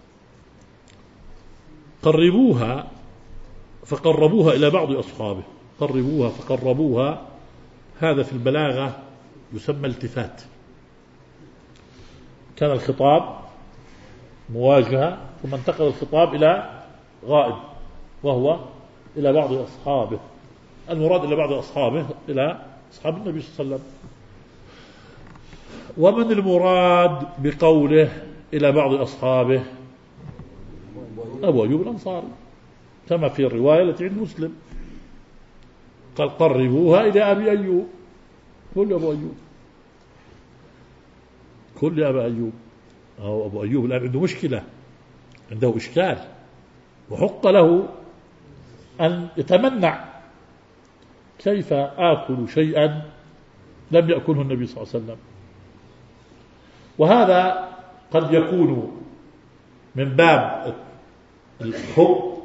قربوها فقربوها إلى بعض أصحابه. قربوها فقربوها، هذا في البلاغة يسمى التفات. كان الخطاب مواجهة، ثم انتقل الخطاب إلى غائب، وهو إلى بعض أصحابه. المراد إلى بعض أصحابه إلى أصحاب النبي صلى الله عليه وسلم. ومن المراد بقوله إلى بعض أصحابه؟ أبو أيوب الأنصاري، كما في الرواية التي عند مسلم، قال: قربوها إلى أبي أيوب. كل أبو أيوب، كل أبا أيوب. أو أبو أيوب الآن عنده مشكلة، عنده إشكال، وحق له أن يتمنع: كيف آكل شيئا لم يأكله النبي صلى الله عليه وسلم؟ وهذا قد يكون من باب الحب،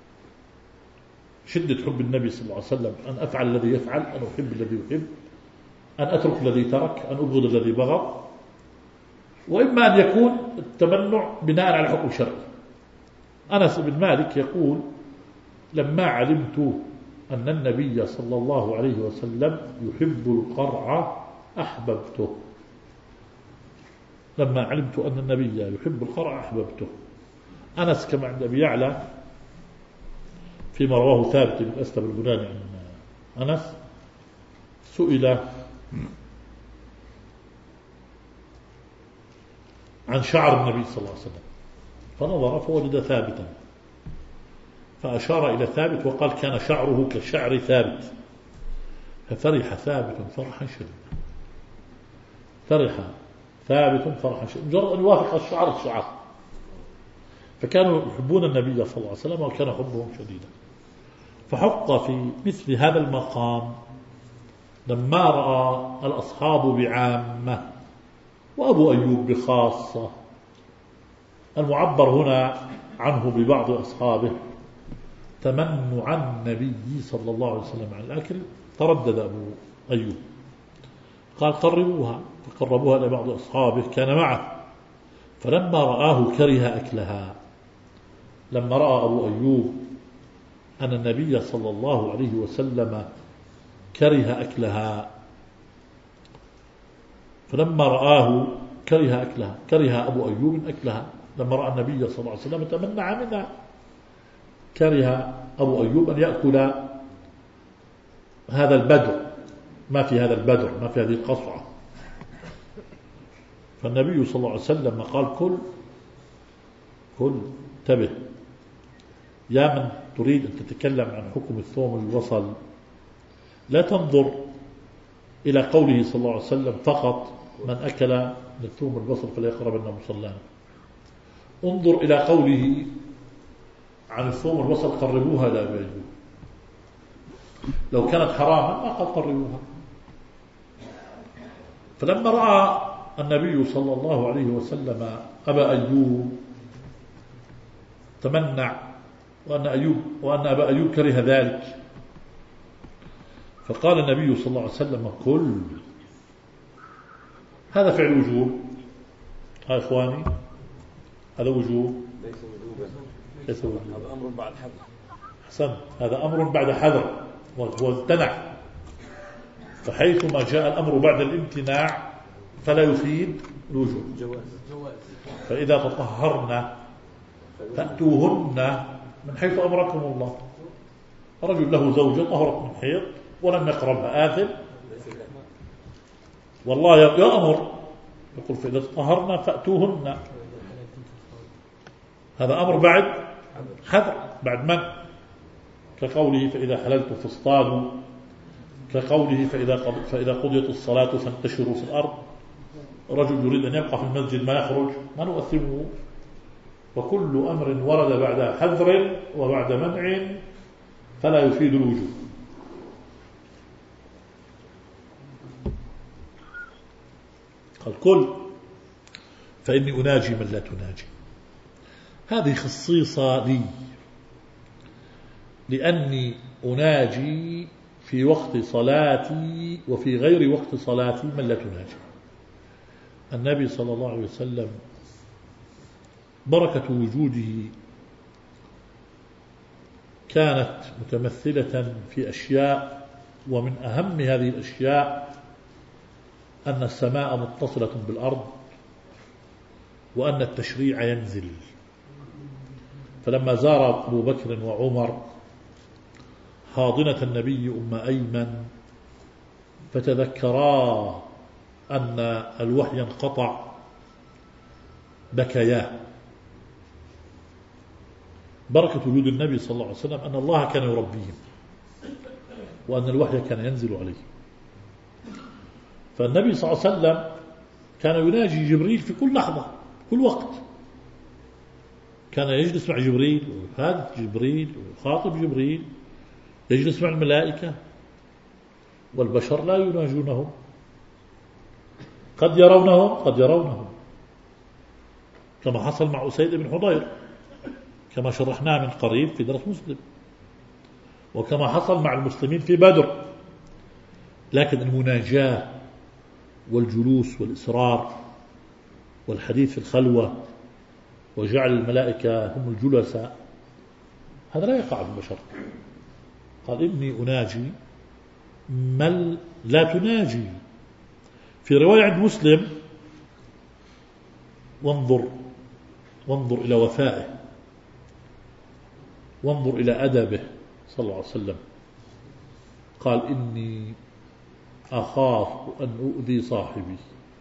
شدة حب النبي صلى الله عليه وسلم، أن أفعل الذي يفعل، أن أحب الذي يحب، أن أترك الذي ترك، أن أبغض الذي بغض. وإما أن يكون التمنع بناء على حكم شرعي. أنس بن مالك يقول: لما علمت أن النبي صلى الله عليه وسلم يحب القرع أحببته. لما علمت أن النبي يحب القرع أحببته. أنس كما عند أبي يعلى فيما رواه ثابت بن أسلم البناني عن أنس، سئل عن شعر النبي صلى الله عليه وسلم، فنظر فوجد ثابتا، فأشار إلى ثابت وقال: كان شعره كشعر ثابت. ففرح ثابت فرحا شديدا. فرح ثابت فرحا شديدا، مجرد أن يوافق الشعر. فكانوا يحبون النبي صلى الله عليه وسلم وكان حبهم شديدا. فحق في مثل هذا المقام لما رأى الأصحاب بعامة وأبو أيوب بخاصة، المعبر هنا عنه ببعض أصحابه تمنع النبي صلى الله عليه وسلم عن الأكل، تردد أبو أيوب قال قربوها، فقربوها لبعض أصحابه كان معه، فلما رآه كره أكلها. لما رأى أبو أيوب أن النبي صلى الله عليه وسلم كره أكلها، فلما رآه كره أكلها، كره أبو أيوب أكلها، لما رأى النبي صلى الله عليه وسلم تمنع منها، كره أبو أيوب أن يأكل هذا البدر، ما في هذا البدر، ما في هذه القصعة. فالنبي صلى الله عليه وسلم قال كل انتبه يا من تريد أن تتكلم عن حكم الثوم الوصل، لا تنظر إلى قوله صلى الله عليه وسلم فقط من أكل من الثوم البصل فلا يقربن مصلانا، انظر إلى قوله عن الثوم البصل قربوها لا يجوز. لو كانت حراما ما قد قربوها. فلما رأى النبي صلى الله عليه وسلم أبا أيوب تمنع وأن أبا أيوب كره ذلك، فقال النبي صلى الله عليه وسلم كل. هذا فعل وجوب، ها إخواني، هذا وجوب ليس وجوب، هذا أمر بعد حذر. حسن، هذا أمر بعد حذر وهو امتنع. فحيثما جاء الأمر بعد الامتناع فلا يفيد الوجوب. فإذا تطهرنا فأتوهن من حيث أمركم الله. رجل له زوجة طهرت من حيض ولم يقربها آثم، والله يأمر يقول فإذا تطهرنا فأتوهن. هذا أمر بعد حذر، بعد من، كقوله فإذا حللتم فاصطادوا، كقوله فإذا قضيت الصلاة فانتشروا في الأرض. رجل يريد أن يبقى في المسجد ما يخرج ما نؤثمه. وكل أمر ورد بعد حذر وبعد منع فلا يفيد الوجوب. قال كل فإني أناجي من لا تناجي. هذه خصيصة لي، لأني أناجي في وقت صلاتي وفي غير وقت صلاتي من لا تناجي. النبي صلى الله عليه وسلم بركة وجوده كانت متمثلة في أشياء، ومن أهم هذه الأشياء أن السماء متصلة بالأرض وأن التشريع ينزل. فلما زار أبو بكر وعمر حاضنة النبي أم أيمن فتذكرا أن الوحي انقطع بكيا. بركة وجود النبي صلى الله عليه وسلم أن الله كان يربيهم وأن الوحي كان ينزل عليه. فالنبي صلى الله عليه وسلم كان يناجي جبريل في كل لحظة كل وقت. كان يجلس مع جبريل ويحادث جبريل ويخاطب جبريل، يجلس مع الملائكة، والبشر لا يناجونهم، قد يرونهم كما حصل مع أسيد بن حضير كما شرحناه من قريب في درس مسلم، وكما حصل مع المسلمين في بدر. لكن المناجاة والجلوس والإصرار والحديث في الخلوة وجعل الملائكة هم الجلساء هذا لا يقع في البشر. قال إني أناجي من لا تناجي. في رواية عند مسلم وانظر إلى وفائه، وانظر إلى أدبه صلى الله عليه وسلم. قال إني أخاف أن أؤذي صاحبي،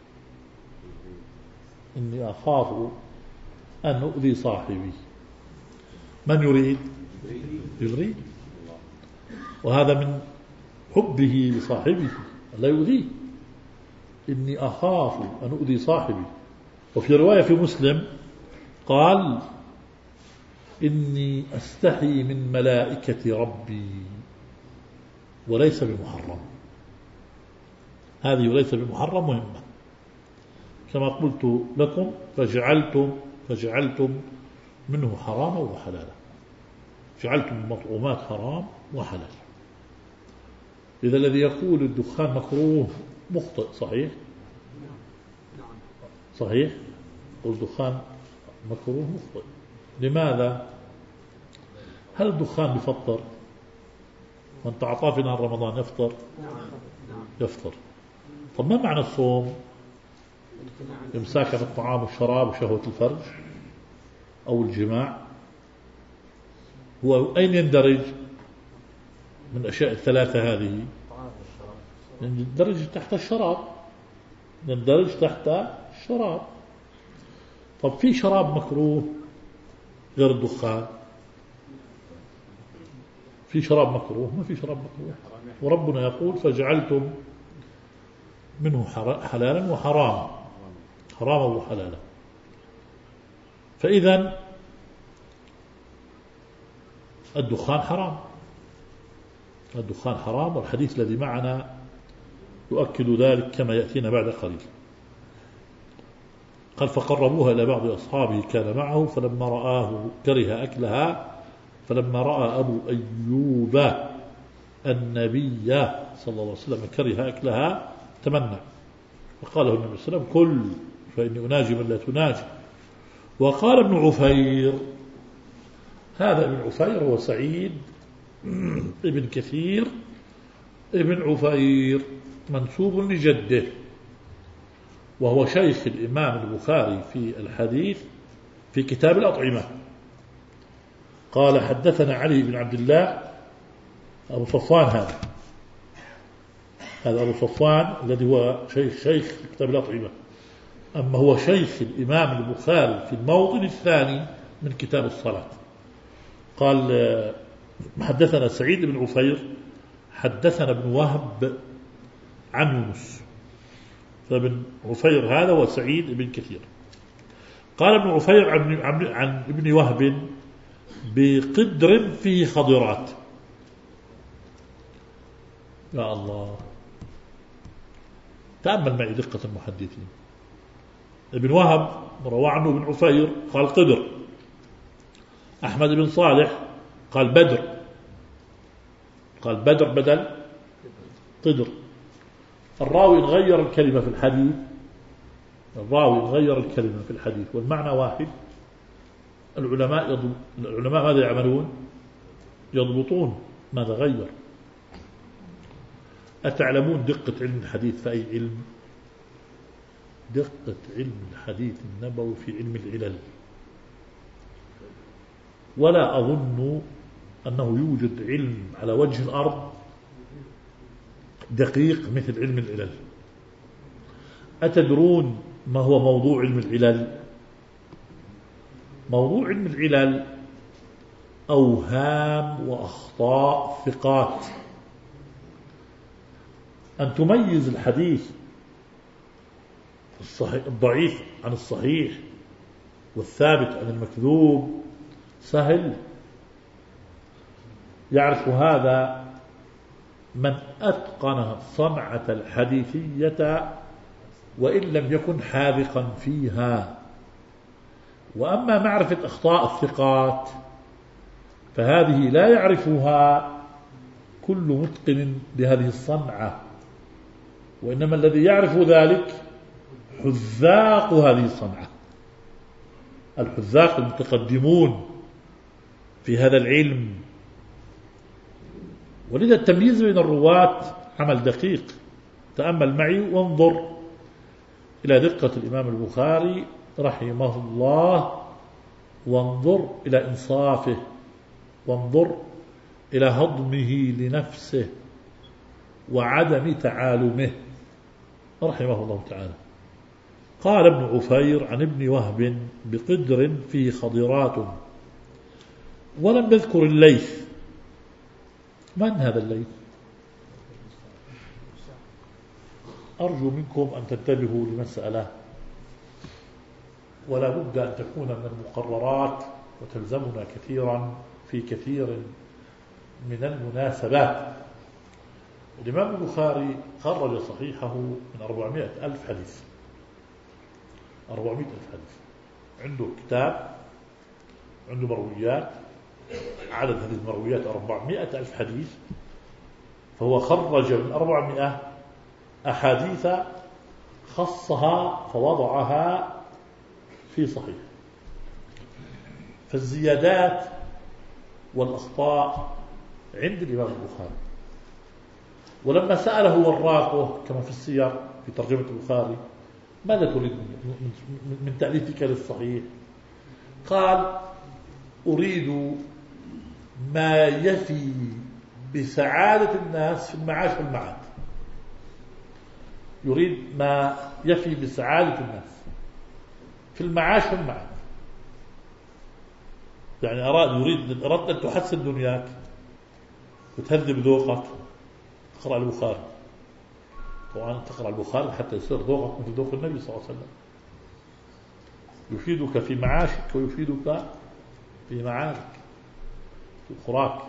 إني أخاف أن أؤذي صاحبي. من يريد؟ جبريل. وهذا من حبه لصاحبه لا يؤذيه. إني أخاف أن أؤذي صاحبي. وفي رواية في مسلم قال إني أستحي من ملائكة ربي وليس بمحرم. هذه وليس بمحرم مهمة، كما قلت لكم فجعلتم منه حراما وحلالا، جعلتم المطعومات حرام وحلال. إذا الذي يقول الدخان مكروه مخطئ. صحيح صحيح، والدخان مكروه مخطئ. لماذا؟ هل الدخان يفطر؟ من تعاطاه في نهار رمضان يفطر؟ يفطر. طب ما معنى الصوم؟ إمساك عن الطعام والشراب وشهوة الفرج أو الجماع. هو أين يندرج من الأشياء الثلاثة هذه؟ يندرج تحت الشراب، يندرج تحت الشراب. طب في شراب مكروه غير الدخان؟ في شراب مكروه؟ ما في شراب مكروه. وربنا يقول فجعلتم منه حلالا وحراما، حراما وحلالا. فإذا الدخان حرام، الدخان حرام، والحديث الذي معنا يؤكد ذلك كما يأتينا بعد قليل. قال فقربوها إلى بعض أصحابه كان معه فلما رآه كره أكلها، فلما رأى أبو أيوب النبي صلى الله عليه وسلم كره أكلها تمنع، فقاله النبي صلى الله عليه وسلم كل فإني أناجي من لا تناجي. وقال ابن عفير، هذا ابن عفير هو سعيد ابن كثير ابن عفير منسوب لجده، وهو شيخ الإمام البخاري في الحديث في كتاب الأطعمة. قال حدثنا علي بن عبد الله أبو صفوان، هذا أبو صفوان الذي هو شيخ كتاب الأطعمة، أما هو شيخ الإمام البخاري في الموطن الثاني من كتاب الصلاة. قال حدثنا سعيد بن عفير حدثنا ابن وهب عن يونس، فابن عفير هذا وسعيد بن كثير. قال ابن عفير عن ابن وهب بقدر فيه خضرات. يا الله، تأمل معي دقة المحدثين. ابن وهب روى عنه ابن عفير قال قدر، أحمد بن صالح قال بدر، قال بدر بدل قدر. الراوي غير الكلمة في الحديث، الراوي غير الكلمة في الحديث والمعنى واحد. العلماء ماذا يعملون؟ يضبطون ماذا غير. أتعلمون دقة علم الحديث في أي علم؟ دقة علم الحديث النبوي في علم العلل. ولا أظن أنه يوجد علم على وجه الأرض دقيق مثل علم العلل. أتدرون ما هو موضوع علم العلل؟ موضوع علم العلل أوهام وأخطاء ثقات، أن تميز الحديث الضعيف عن الصحيح والثابت عن المكذوب سهل. يعرف هذا من أتقن صنعة الحديثية وإن لم يكن حاذقا فيها. وأما معرفة أخطاء الثقات فهذه لا يعرفها كل متقن لهذه الصنعة، وإنما الذي يعرف ذلك حذاق هذه الصنعة، الحذاق المتقدمون في هذا العلم. ولذا التمييز بين الرواة عمل دقيق. تأمل معي وانظر إلى دقة الإمام البخاري رحمه الله، وانظر إلى إنصافه، وانظر إلى هضمه لنفسه وعدم تعالمه رحمه الله تعالى. قال ابن عفير عن ابن وهب بقدر فيه خضرات، ولم يذكر الليث. من هذا الليث؟ أرجو منكم أن تنتبهوا لمسألة، ولا بد أن تكون من المقررات وتلزمنا كثيرا في كثير من المناسبات. الإمام البخاري خرج صحيحه من 400,000 حديث. 400,000 حديث. عنده كتاب، عنده مرويات، عدد هذه المرويات 400,000 حديث، فهو خرج من 400 أحاديث خصها فوضعها في صحيح. فالزيادات والأخطاء عند الإمام البخاري. ولما سأله وراقه كما في السير في ترجمة البخاري: ماذا تريد من تأليفك للصحيح؟ قال: أريد ما يفي بسعادة الناس في المعاش والمعاد. يريد ما يفي بسعادة الناس في المعاش والمعاد. يعني أردت أن تحسن دنياك وتهذب ذوقك، تقرأ البخاري. طبعا تقرأ البخاري حتى يصير ذوقك مثل ذوق النبي صلى الله عليه وسلم، يفيدك في معاشك ويفيدك في معادك في أخراك.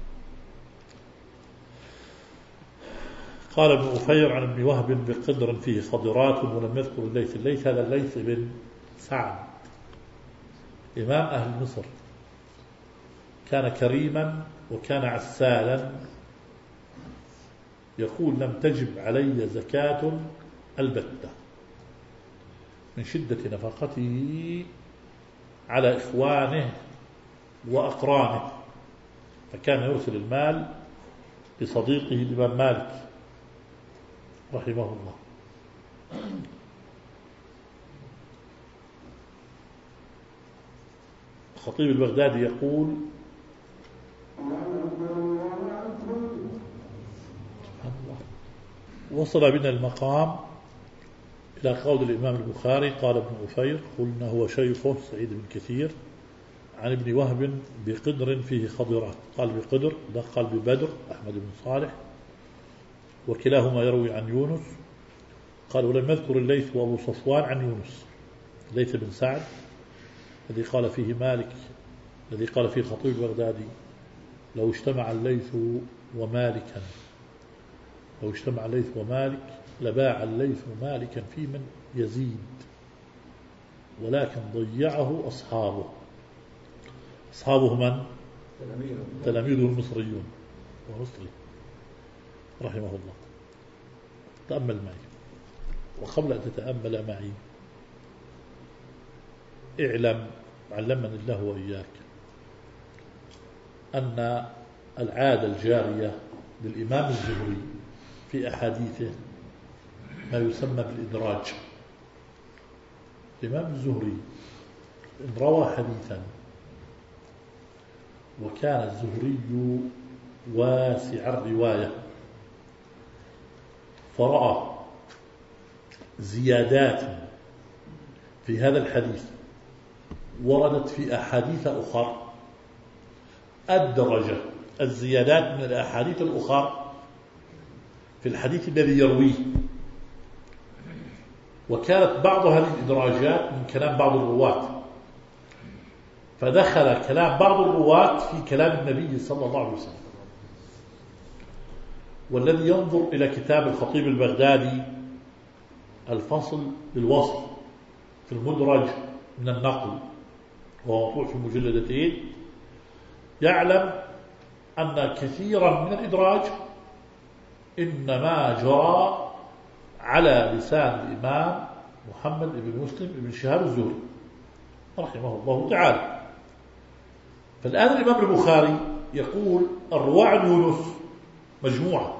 قال ابن أفير عن ابن وهب بقدر فيه خضرات ولم يذكر الليث. هذا الليث بن سعد إمام أهل مصر، كان كريما وكان عسالا، يقول: لم تجب علي زكاة البتة من شدة نفقته على إخوانه وأقرانه، فكان يرسل المال لصديقه الإمام مالك رحمه الله. الخطيب البغدادي يقول: وصل بنا المقام إلى قول الإمام البخاري قال ابن أفير: قلنا هو شيخه سعيد بن كثير عن ابن وهب بقدر فيه خضرات. قال بقدر، ده قال ببدر أحمد بن صالح، وكلاهما يروي عن يونس. قال: ولم يذكر الليث وأبو صفوان عن يونس. الليث بن سعد الذي قال فيه مالك، الذي قال فيه خطيب البغدادي: لو اجتمع الليث ومالكا لباع الليث مالكا في من يزيد، ولكن ضيعه أصحابه من؟ تلاميذه المصريون ومصري رحمه الله. تأمل معي، وقبل أن تتأمل معي اعلم، علمني الله وإياك، أن العادة الجارية للإمام الزهري في أحاديثه ما يسمى بالإدراج. الإمام الزهري إن روى حديثا وكان الزهري واسع الرواية فرأى زيادات في هذا الحديث وردت في أحاديث أخرى، أدرج الزيادات من الأحاديث الأخرى في الحديث الذي يرويه، وكانت بعض هذه الإدراجات من كلام بعض الرواة، فدخل كلام بعض الرواة في كلام النبي صلى الله عليه وسلم. والذي ينظر إلى كتاب الخطيب البغدادي الفصل بالوصف في المدرج من النقل، وهو مطبوع في مجلدتين، يعلم أن كثيرا من الإدراج إنما جرى على لسان الإمام محمد بن مسلم بن شهاب الزهري رحمه الله تعالى. فالآن الإمام البخاري يقول: الرواة عن يونس مجموعة،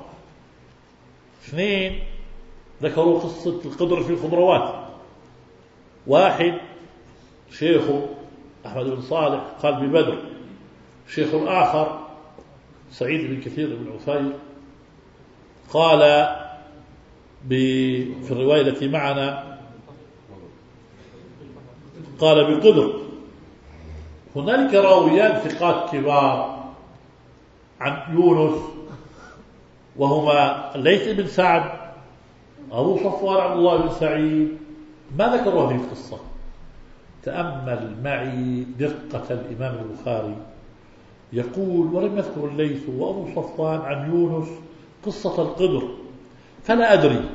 2 ذكروا قصة القدر في الخضروات، 1 شيخه أحمد بن صالح قال ببدر، شيخ الآخر سعيد بن كثير بن عفير قال في الرواية التي معنا قال بقدر. هنالك راويان ثقات كبار عن يونس وهما الليث بن سعد، أبو صفوان عبد الله بن سعيد، ما ذكروا هذه القصة، تأمل معي دقة الإمام البخاري. يقول: ولم يذكر الليث وأبو صفوان عن يونس قصة القدر، فلا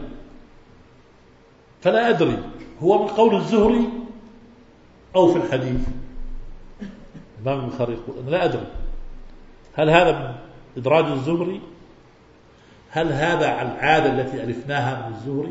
أدري هو من قول الزهري أو في الحديث. الإمام البخاري يقول: أنا لا أدري هل هذا من إدراج الزهري، هل هذا على العادة التي ألفناها من الزهري.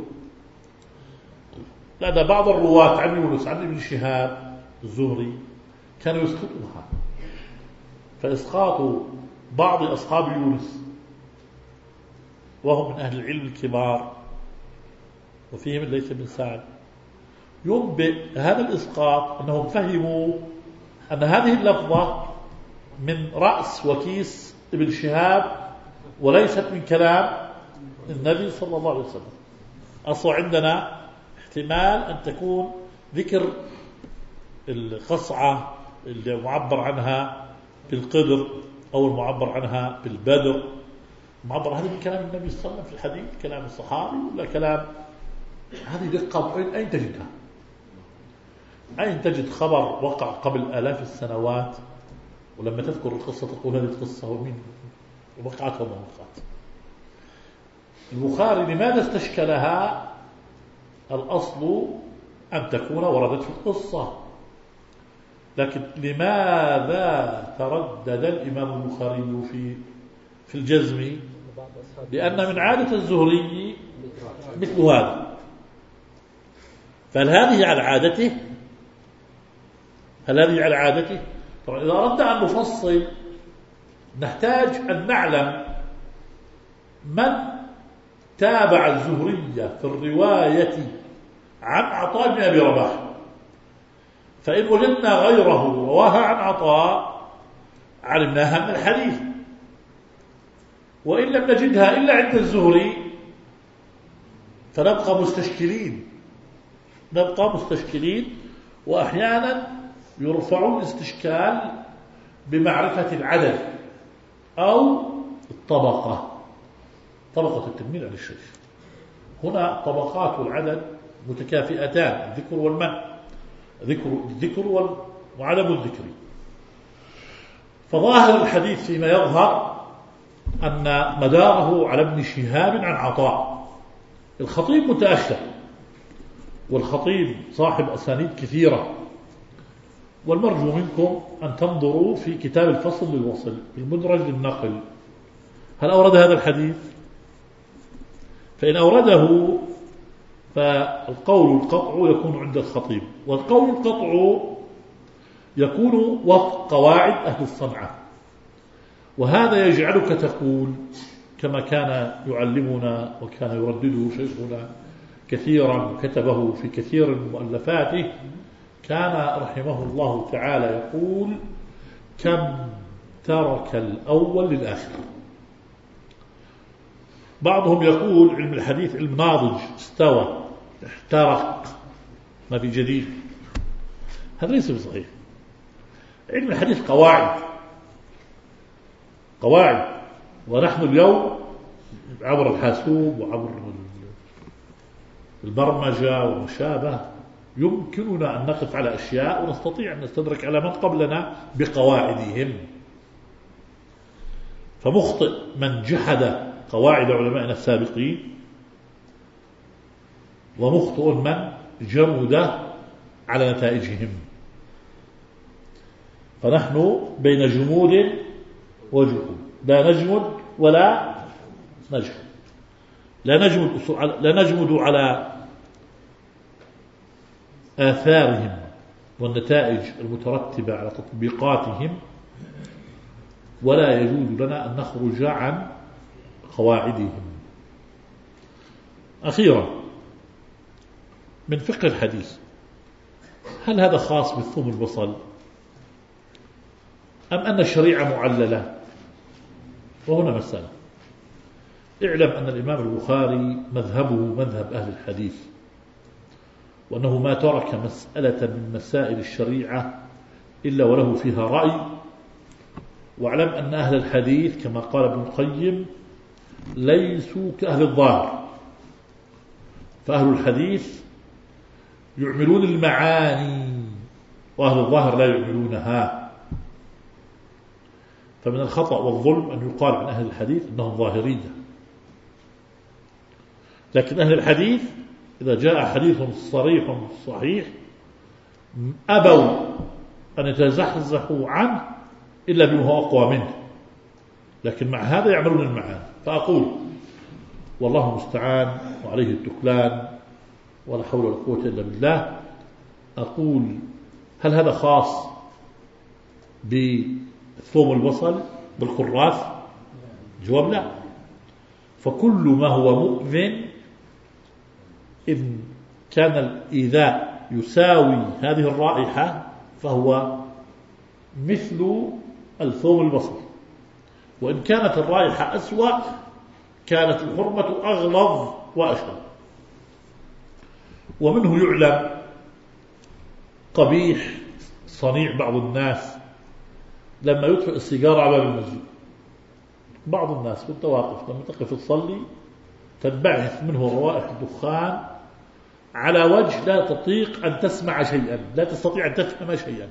لأن بعض الرواة عن يونس عن ابن شهاب الزهري كانوا يسقطونها، فإسقاط بعض أصحاب يونس وهم من أهل العلم الكبار وفيهم الليث بن سعد ينبئ هذا الإسقاط أنهم فهموا أن هذه اللفظة من رأس وكيس ابن شهاب وليست من كلام النبي صلى الله عليه وسلم. أصلا عندنا احتمال أن تكون ذكر القصعة اللي معبر عنها بالقدر أو المعبر عنها بالبدر، معبر هذا من كلام النبي صلى الله عليه وسلم في الحديث، كلام الصحابي ولا كلام. هذه دقة. أين تجدها؟ أين تجد خبر وقع قبل آلاف السنوات ولما تذكر القصة تقول هذه القصة ومين وقعت وما وقعت؟ البخاري لماذا استشكلها؟ الأصل أن تكون وردت في القصة، لكن لماذا تردد الإمام البخاري في الجزم؟ لأن من عادة الزهري مثل هذا. فهل هذه على عادته؟ طبعا إذا أردنا أن نفصل نحتاج أن نعلم من تابع الزهرية في الرواية عن عطاء بن أبي رباح. فإن وجدنا غيره رواها عن عطاء علمناها من الحديث، وإن لم نجدها إلا عند الزهري فنبقى مستشكلين. وأحيانا يرفع الاستشكال بمعرفة العدد أو الطبقة، طبقة التلميذ عن الشيخ. هنا طبقات والعدد متكافئتان، الذكر والمنع، الذكر وعدم الذكر. فظاهر الحديث فيما يظهر أن مداره على ابن شهاب عن عطاء. الخطيب متأخر، والخطيب صاحب أسانيد كثيرة، والمرجو منكم أن تنظروا في كتاب الفصل للوصل المدرج للنقل هل أورد هذا الحديث. فإن أورده فالقول القطع يكون عند الخطيب، والقول القطع يكون وفق قواعد أهل الصنعة، وهذا يجعلك تقول كما كان يعلمنا وكان يردده شيخنا كثيرا وكتبه في كثير من مؤلفاته. كان رحمه الله تعالى يقول: كم ترك الأول للآخر. بعضهم يقول علم الحديث علم ناضج، استوى، احترق، ما في جديد. هذا ليس بصحيح. علم الحديث قواعد، ونحن اليوم عبر الحاسوب وعبر البرمجة ومشابه يمكننا أن نقف على أشياء ونستطيع أن نستدرك على من قبلنا بقواعدهم. فمخطئ من جحد قواعد علمائنا السابقين، ومخطئ من جمد على نتائجهم. فنحن بين جمود وجحود، لا نجمد ولا نجحد، لا نجمد على آثارهم والنتائج المترتبة على تطبيقاتهم، ولا يجوز لنا أن نخرج عن قواعدهم. أخيرا، من فقه الحديث، هل هذا خاص بالثوم البصل أم أن الشريعة معللة؟ وهنا مسألة. اعلم أن الإمام البخاري مذهبه مذهب أهل الحديث، وأنه ما ترك مسألة من مسائل الشريعة إلا وله فيها رأي. واعلم أن أهل الحديث كما قال ابن القيم ليسوا كأهل الظاهر، فأهل الحديث يعملون المعاني وأهل الظاهر لا يعملونها. فمن الخطأ والظلم أن يقال عن أهل الحديث أنهم ظاهرية. لكن أهل الحديث إذا جاء حديث صريح صحيح أبوا أن يتزحزحوا عنه إلا بما هو أقوى منه، لكن مع هذا يعملون المعاني. فأقول والله المستعان وعليه التكلان ولا حول ولا قوة إلا بالله. أقول هل هذا خاص بثوم البصل بالكراث؟ جواب لا. فكل ما هو مؤذن إن كان الإيذاء يساوي هذه الرائحة فهو مثل الثوم البصل، وإن كانت الرائحة أسوأ كانت الحرمة أغلظ وأشد. ومنه يعلم قبيح صنيع بعض الناس لما يطفئ السيجارة على باب المسجد. بعض الناس في التواقف لما تقف تصلي تنبعث منه روائح الدخان على وجه لا تطيق أن تسمع شيئا، لا تستطيع أن تفهم شيئا.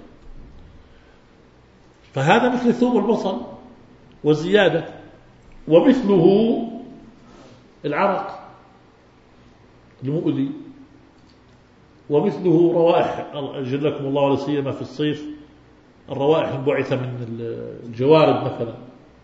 فهذا مثل ثوم البصل والزيادة. ومثله العرق المؤذي، ومثله روائح جلكم الله ولا سيما في الصيف الروائح البعثة من الجوارب مثلا.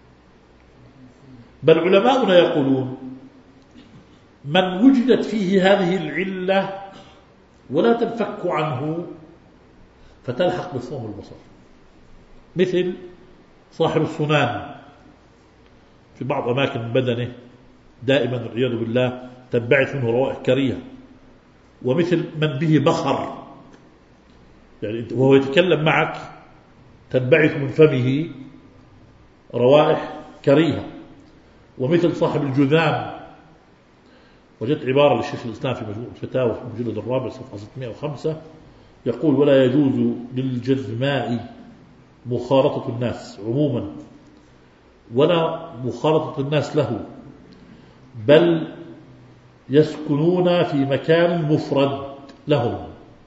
بل علماؤنا يقولون من وجدت فيه هذه العلة ولا تنفك عنه فتلحق بثوم البصر، مثل صاحب السنان في بعض أماكن بدنه دائما والعياذ بالله تنبعث منه روائح كريهة، ومثل من به بخر، يعني وهو يتكلم معك تنبعث من فمه روائح كريهة، ومثل صاحب الجذام. وجدت عبارة للشيخ الإسلام في مجموع الفتاوى في المجلد الرابع صفحة 605 يقول: ولا يجوز للجذماء مخالطة الناس عموما ولا مخالطة الناس له، بل يسكنون في مكان مفرد لهم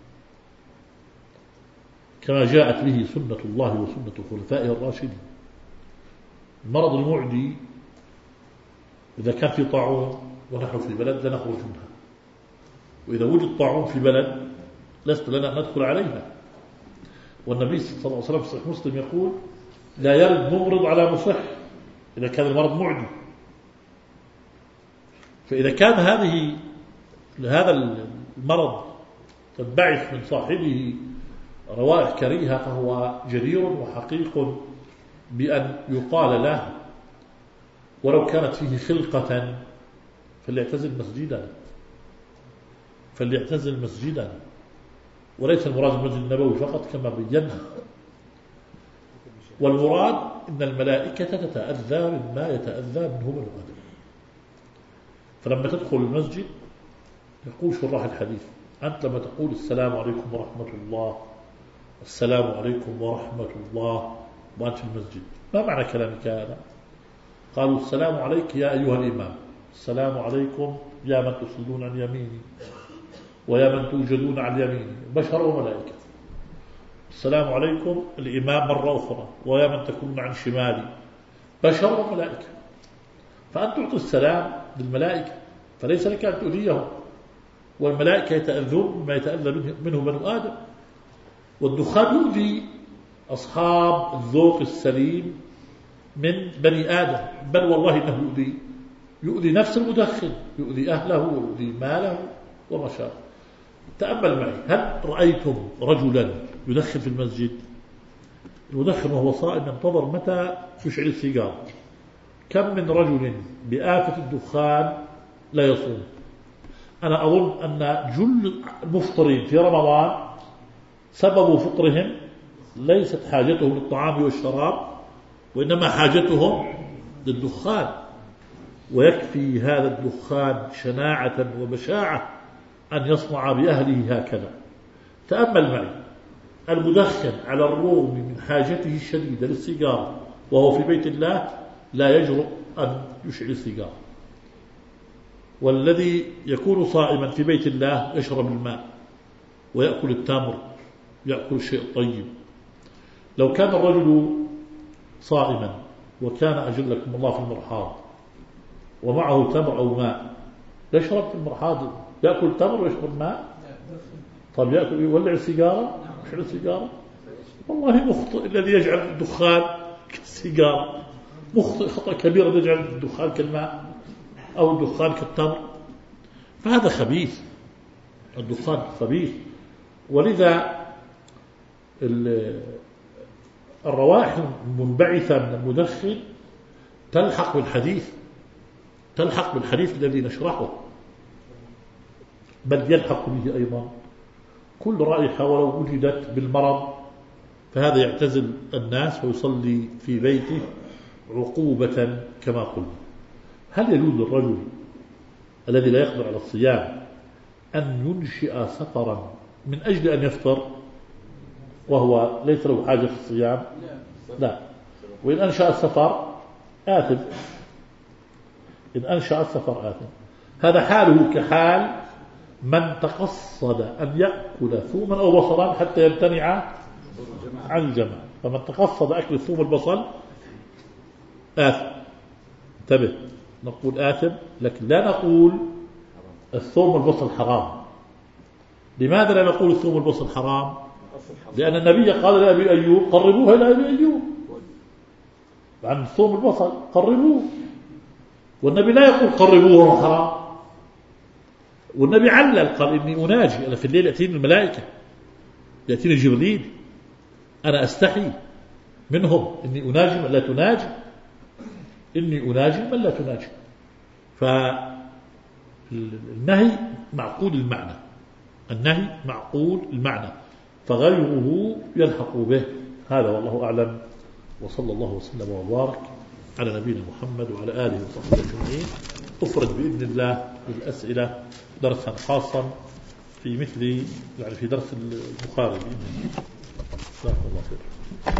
كما جاءت به سنة الله وسنة خلفائه الراشدين. المرض المعدي إذا كان في طاعون ونحن في بلد لا نخرج منها، وإذا وجد طاعون في بلد لست لنا أن ندخل عليها. والنبي صلى الله عليه وسلم في صحيح مسلم يقول: لا يرد ممرض على مصح إذا كان المرض معدي. فإذا كان هذا المرض تنبعث من صاحبه روائح كريهة فهو جدير وحقيق بأن يقال له ولو كانت فيه خلقة فليعتزل مسجدا، وليس المراد المسجد النبوي فقط كما بينا. والمراد إن الملائكة تتأذى مما يتأذى منه بنو آدم. فلما تدخل المسجد يقول شراح الحديث: أنت لما تقول السلام عليكم ورحمة الله، السلام عليكم ورحمة الله وأنت في المسجد، ما معنى كلامك هذا؟ قالوا: السلام عليك يا أيها الإمام، السلام عليكم يا من تصلون عن يميني ويا من توجدون عن يميني، بشر وملائكة. السلام عليكم الإمام مرة أخرى، ويا من تكون عن شمالي، بشر وملائكة. فأنت تعطي السلام للملائكة فليس لك أن تؤذيهم، والملائكة يتأذون مما يتأذى منه بنو آدم. والدخان يؤذي أصحاب الذوق السليم من بني آدم، بل والله إنه يؤذي نفس المدخن، يؤذي أهله ويؤذي ماله وما شاء. تأمل معي، هل رأيتم رجلا يدخن في المسجد؟ المدخن وهو صائم ينتظر متى يشعل السيجار. كم من رجل بآفة الدخان لا يصوم. أنا أظن أن جل المفطرين في رمضان سبب فطرهم ليست حاجتهم للطعام والشراب، وإنما حاجتهم للدخان. ويكفي هذا الدخان شناعة وبشاعة أن يصنع بأهله هكذا. تأمل معي، المدخن على الرغم من حاجته الشديدة للسيجارة وهو في بيت الله لا يجرؤ أن يشعل السيجارة، والذي يكون صائما في بيت الله يشرب الماء ويأكل التمر يأكل الشيء الطيب. لو كان الرجل صائما وكان أجلكم الله في المرحاض ومعه تمر أو ماء، يشرب في المرحاض، يأكل تمر ويشرب ماء؟ طب يأكل يولع السيجارة؟ يشعل السيجارة؟ والله مخطئ الذي يجعل الدخان كالسيجارة، مخطئ خطأ كبير الذي يجعل الدخان كالماء أو الدخان كالتمر، فهذا خبيث، الدخان خبيث. ولذا الروائح المنبعثة من المدخن تلحق بالحديث الذي نشرحه، بل يلحق به أيضا كل رائحة ولو وجدت بالمرض، فهذا يعتزل الناس ويصلي في بيته عقوبة كما قلنا. هل يجوز للرجل الذي لا يقدر على الصيام أن ينشئ سفرا من أجل أن يفطر وهو ليس له حاجة في الصيام؟ لا. وإن أنشأ السفر آثم، إن أنشأ السفر آثم. هذا حاله كحال من تقصد أن يأكل ثوما أو بصلا حتى يمتنع عن الجماع. فمن تقصد أكل الثوم والبصل آثم، انتبه، نقول آثم، لكن لا نقول الثوم والبصل حرام. لماذا لا نقول الثوم والبصل حرام؟ لأن النبي قال لأبي أيوب قربوها إلى أبي أيوب، عن الثوم والبصل قربوه، والنبي لا يقول قربوه وهو حرام. والنبي علل قال إني أناجي، أنا في الليل يأتيني الملائكة، يأتيني جبريل، أنا أستحي منهم، إني أناجي من لا تناجي، إني أناجي من لا تناجي. فالنهي معقول المعنى، النهي معقول المعنى، فغيره يلحق به. هذا والله أعلم، وصلى الله وسلم وبارك على نبينا محمد وعلى آله وصحبه أجمعين. أفرد بإذن الله بالأسئلة درسا خاصا في مثل يعني في درس البخاري بإذن الله. جزاكم الله خير.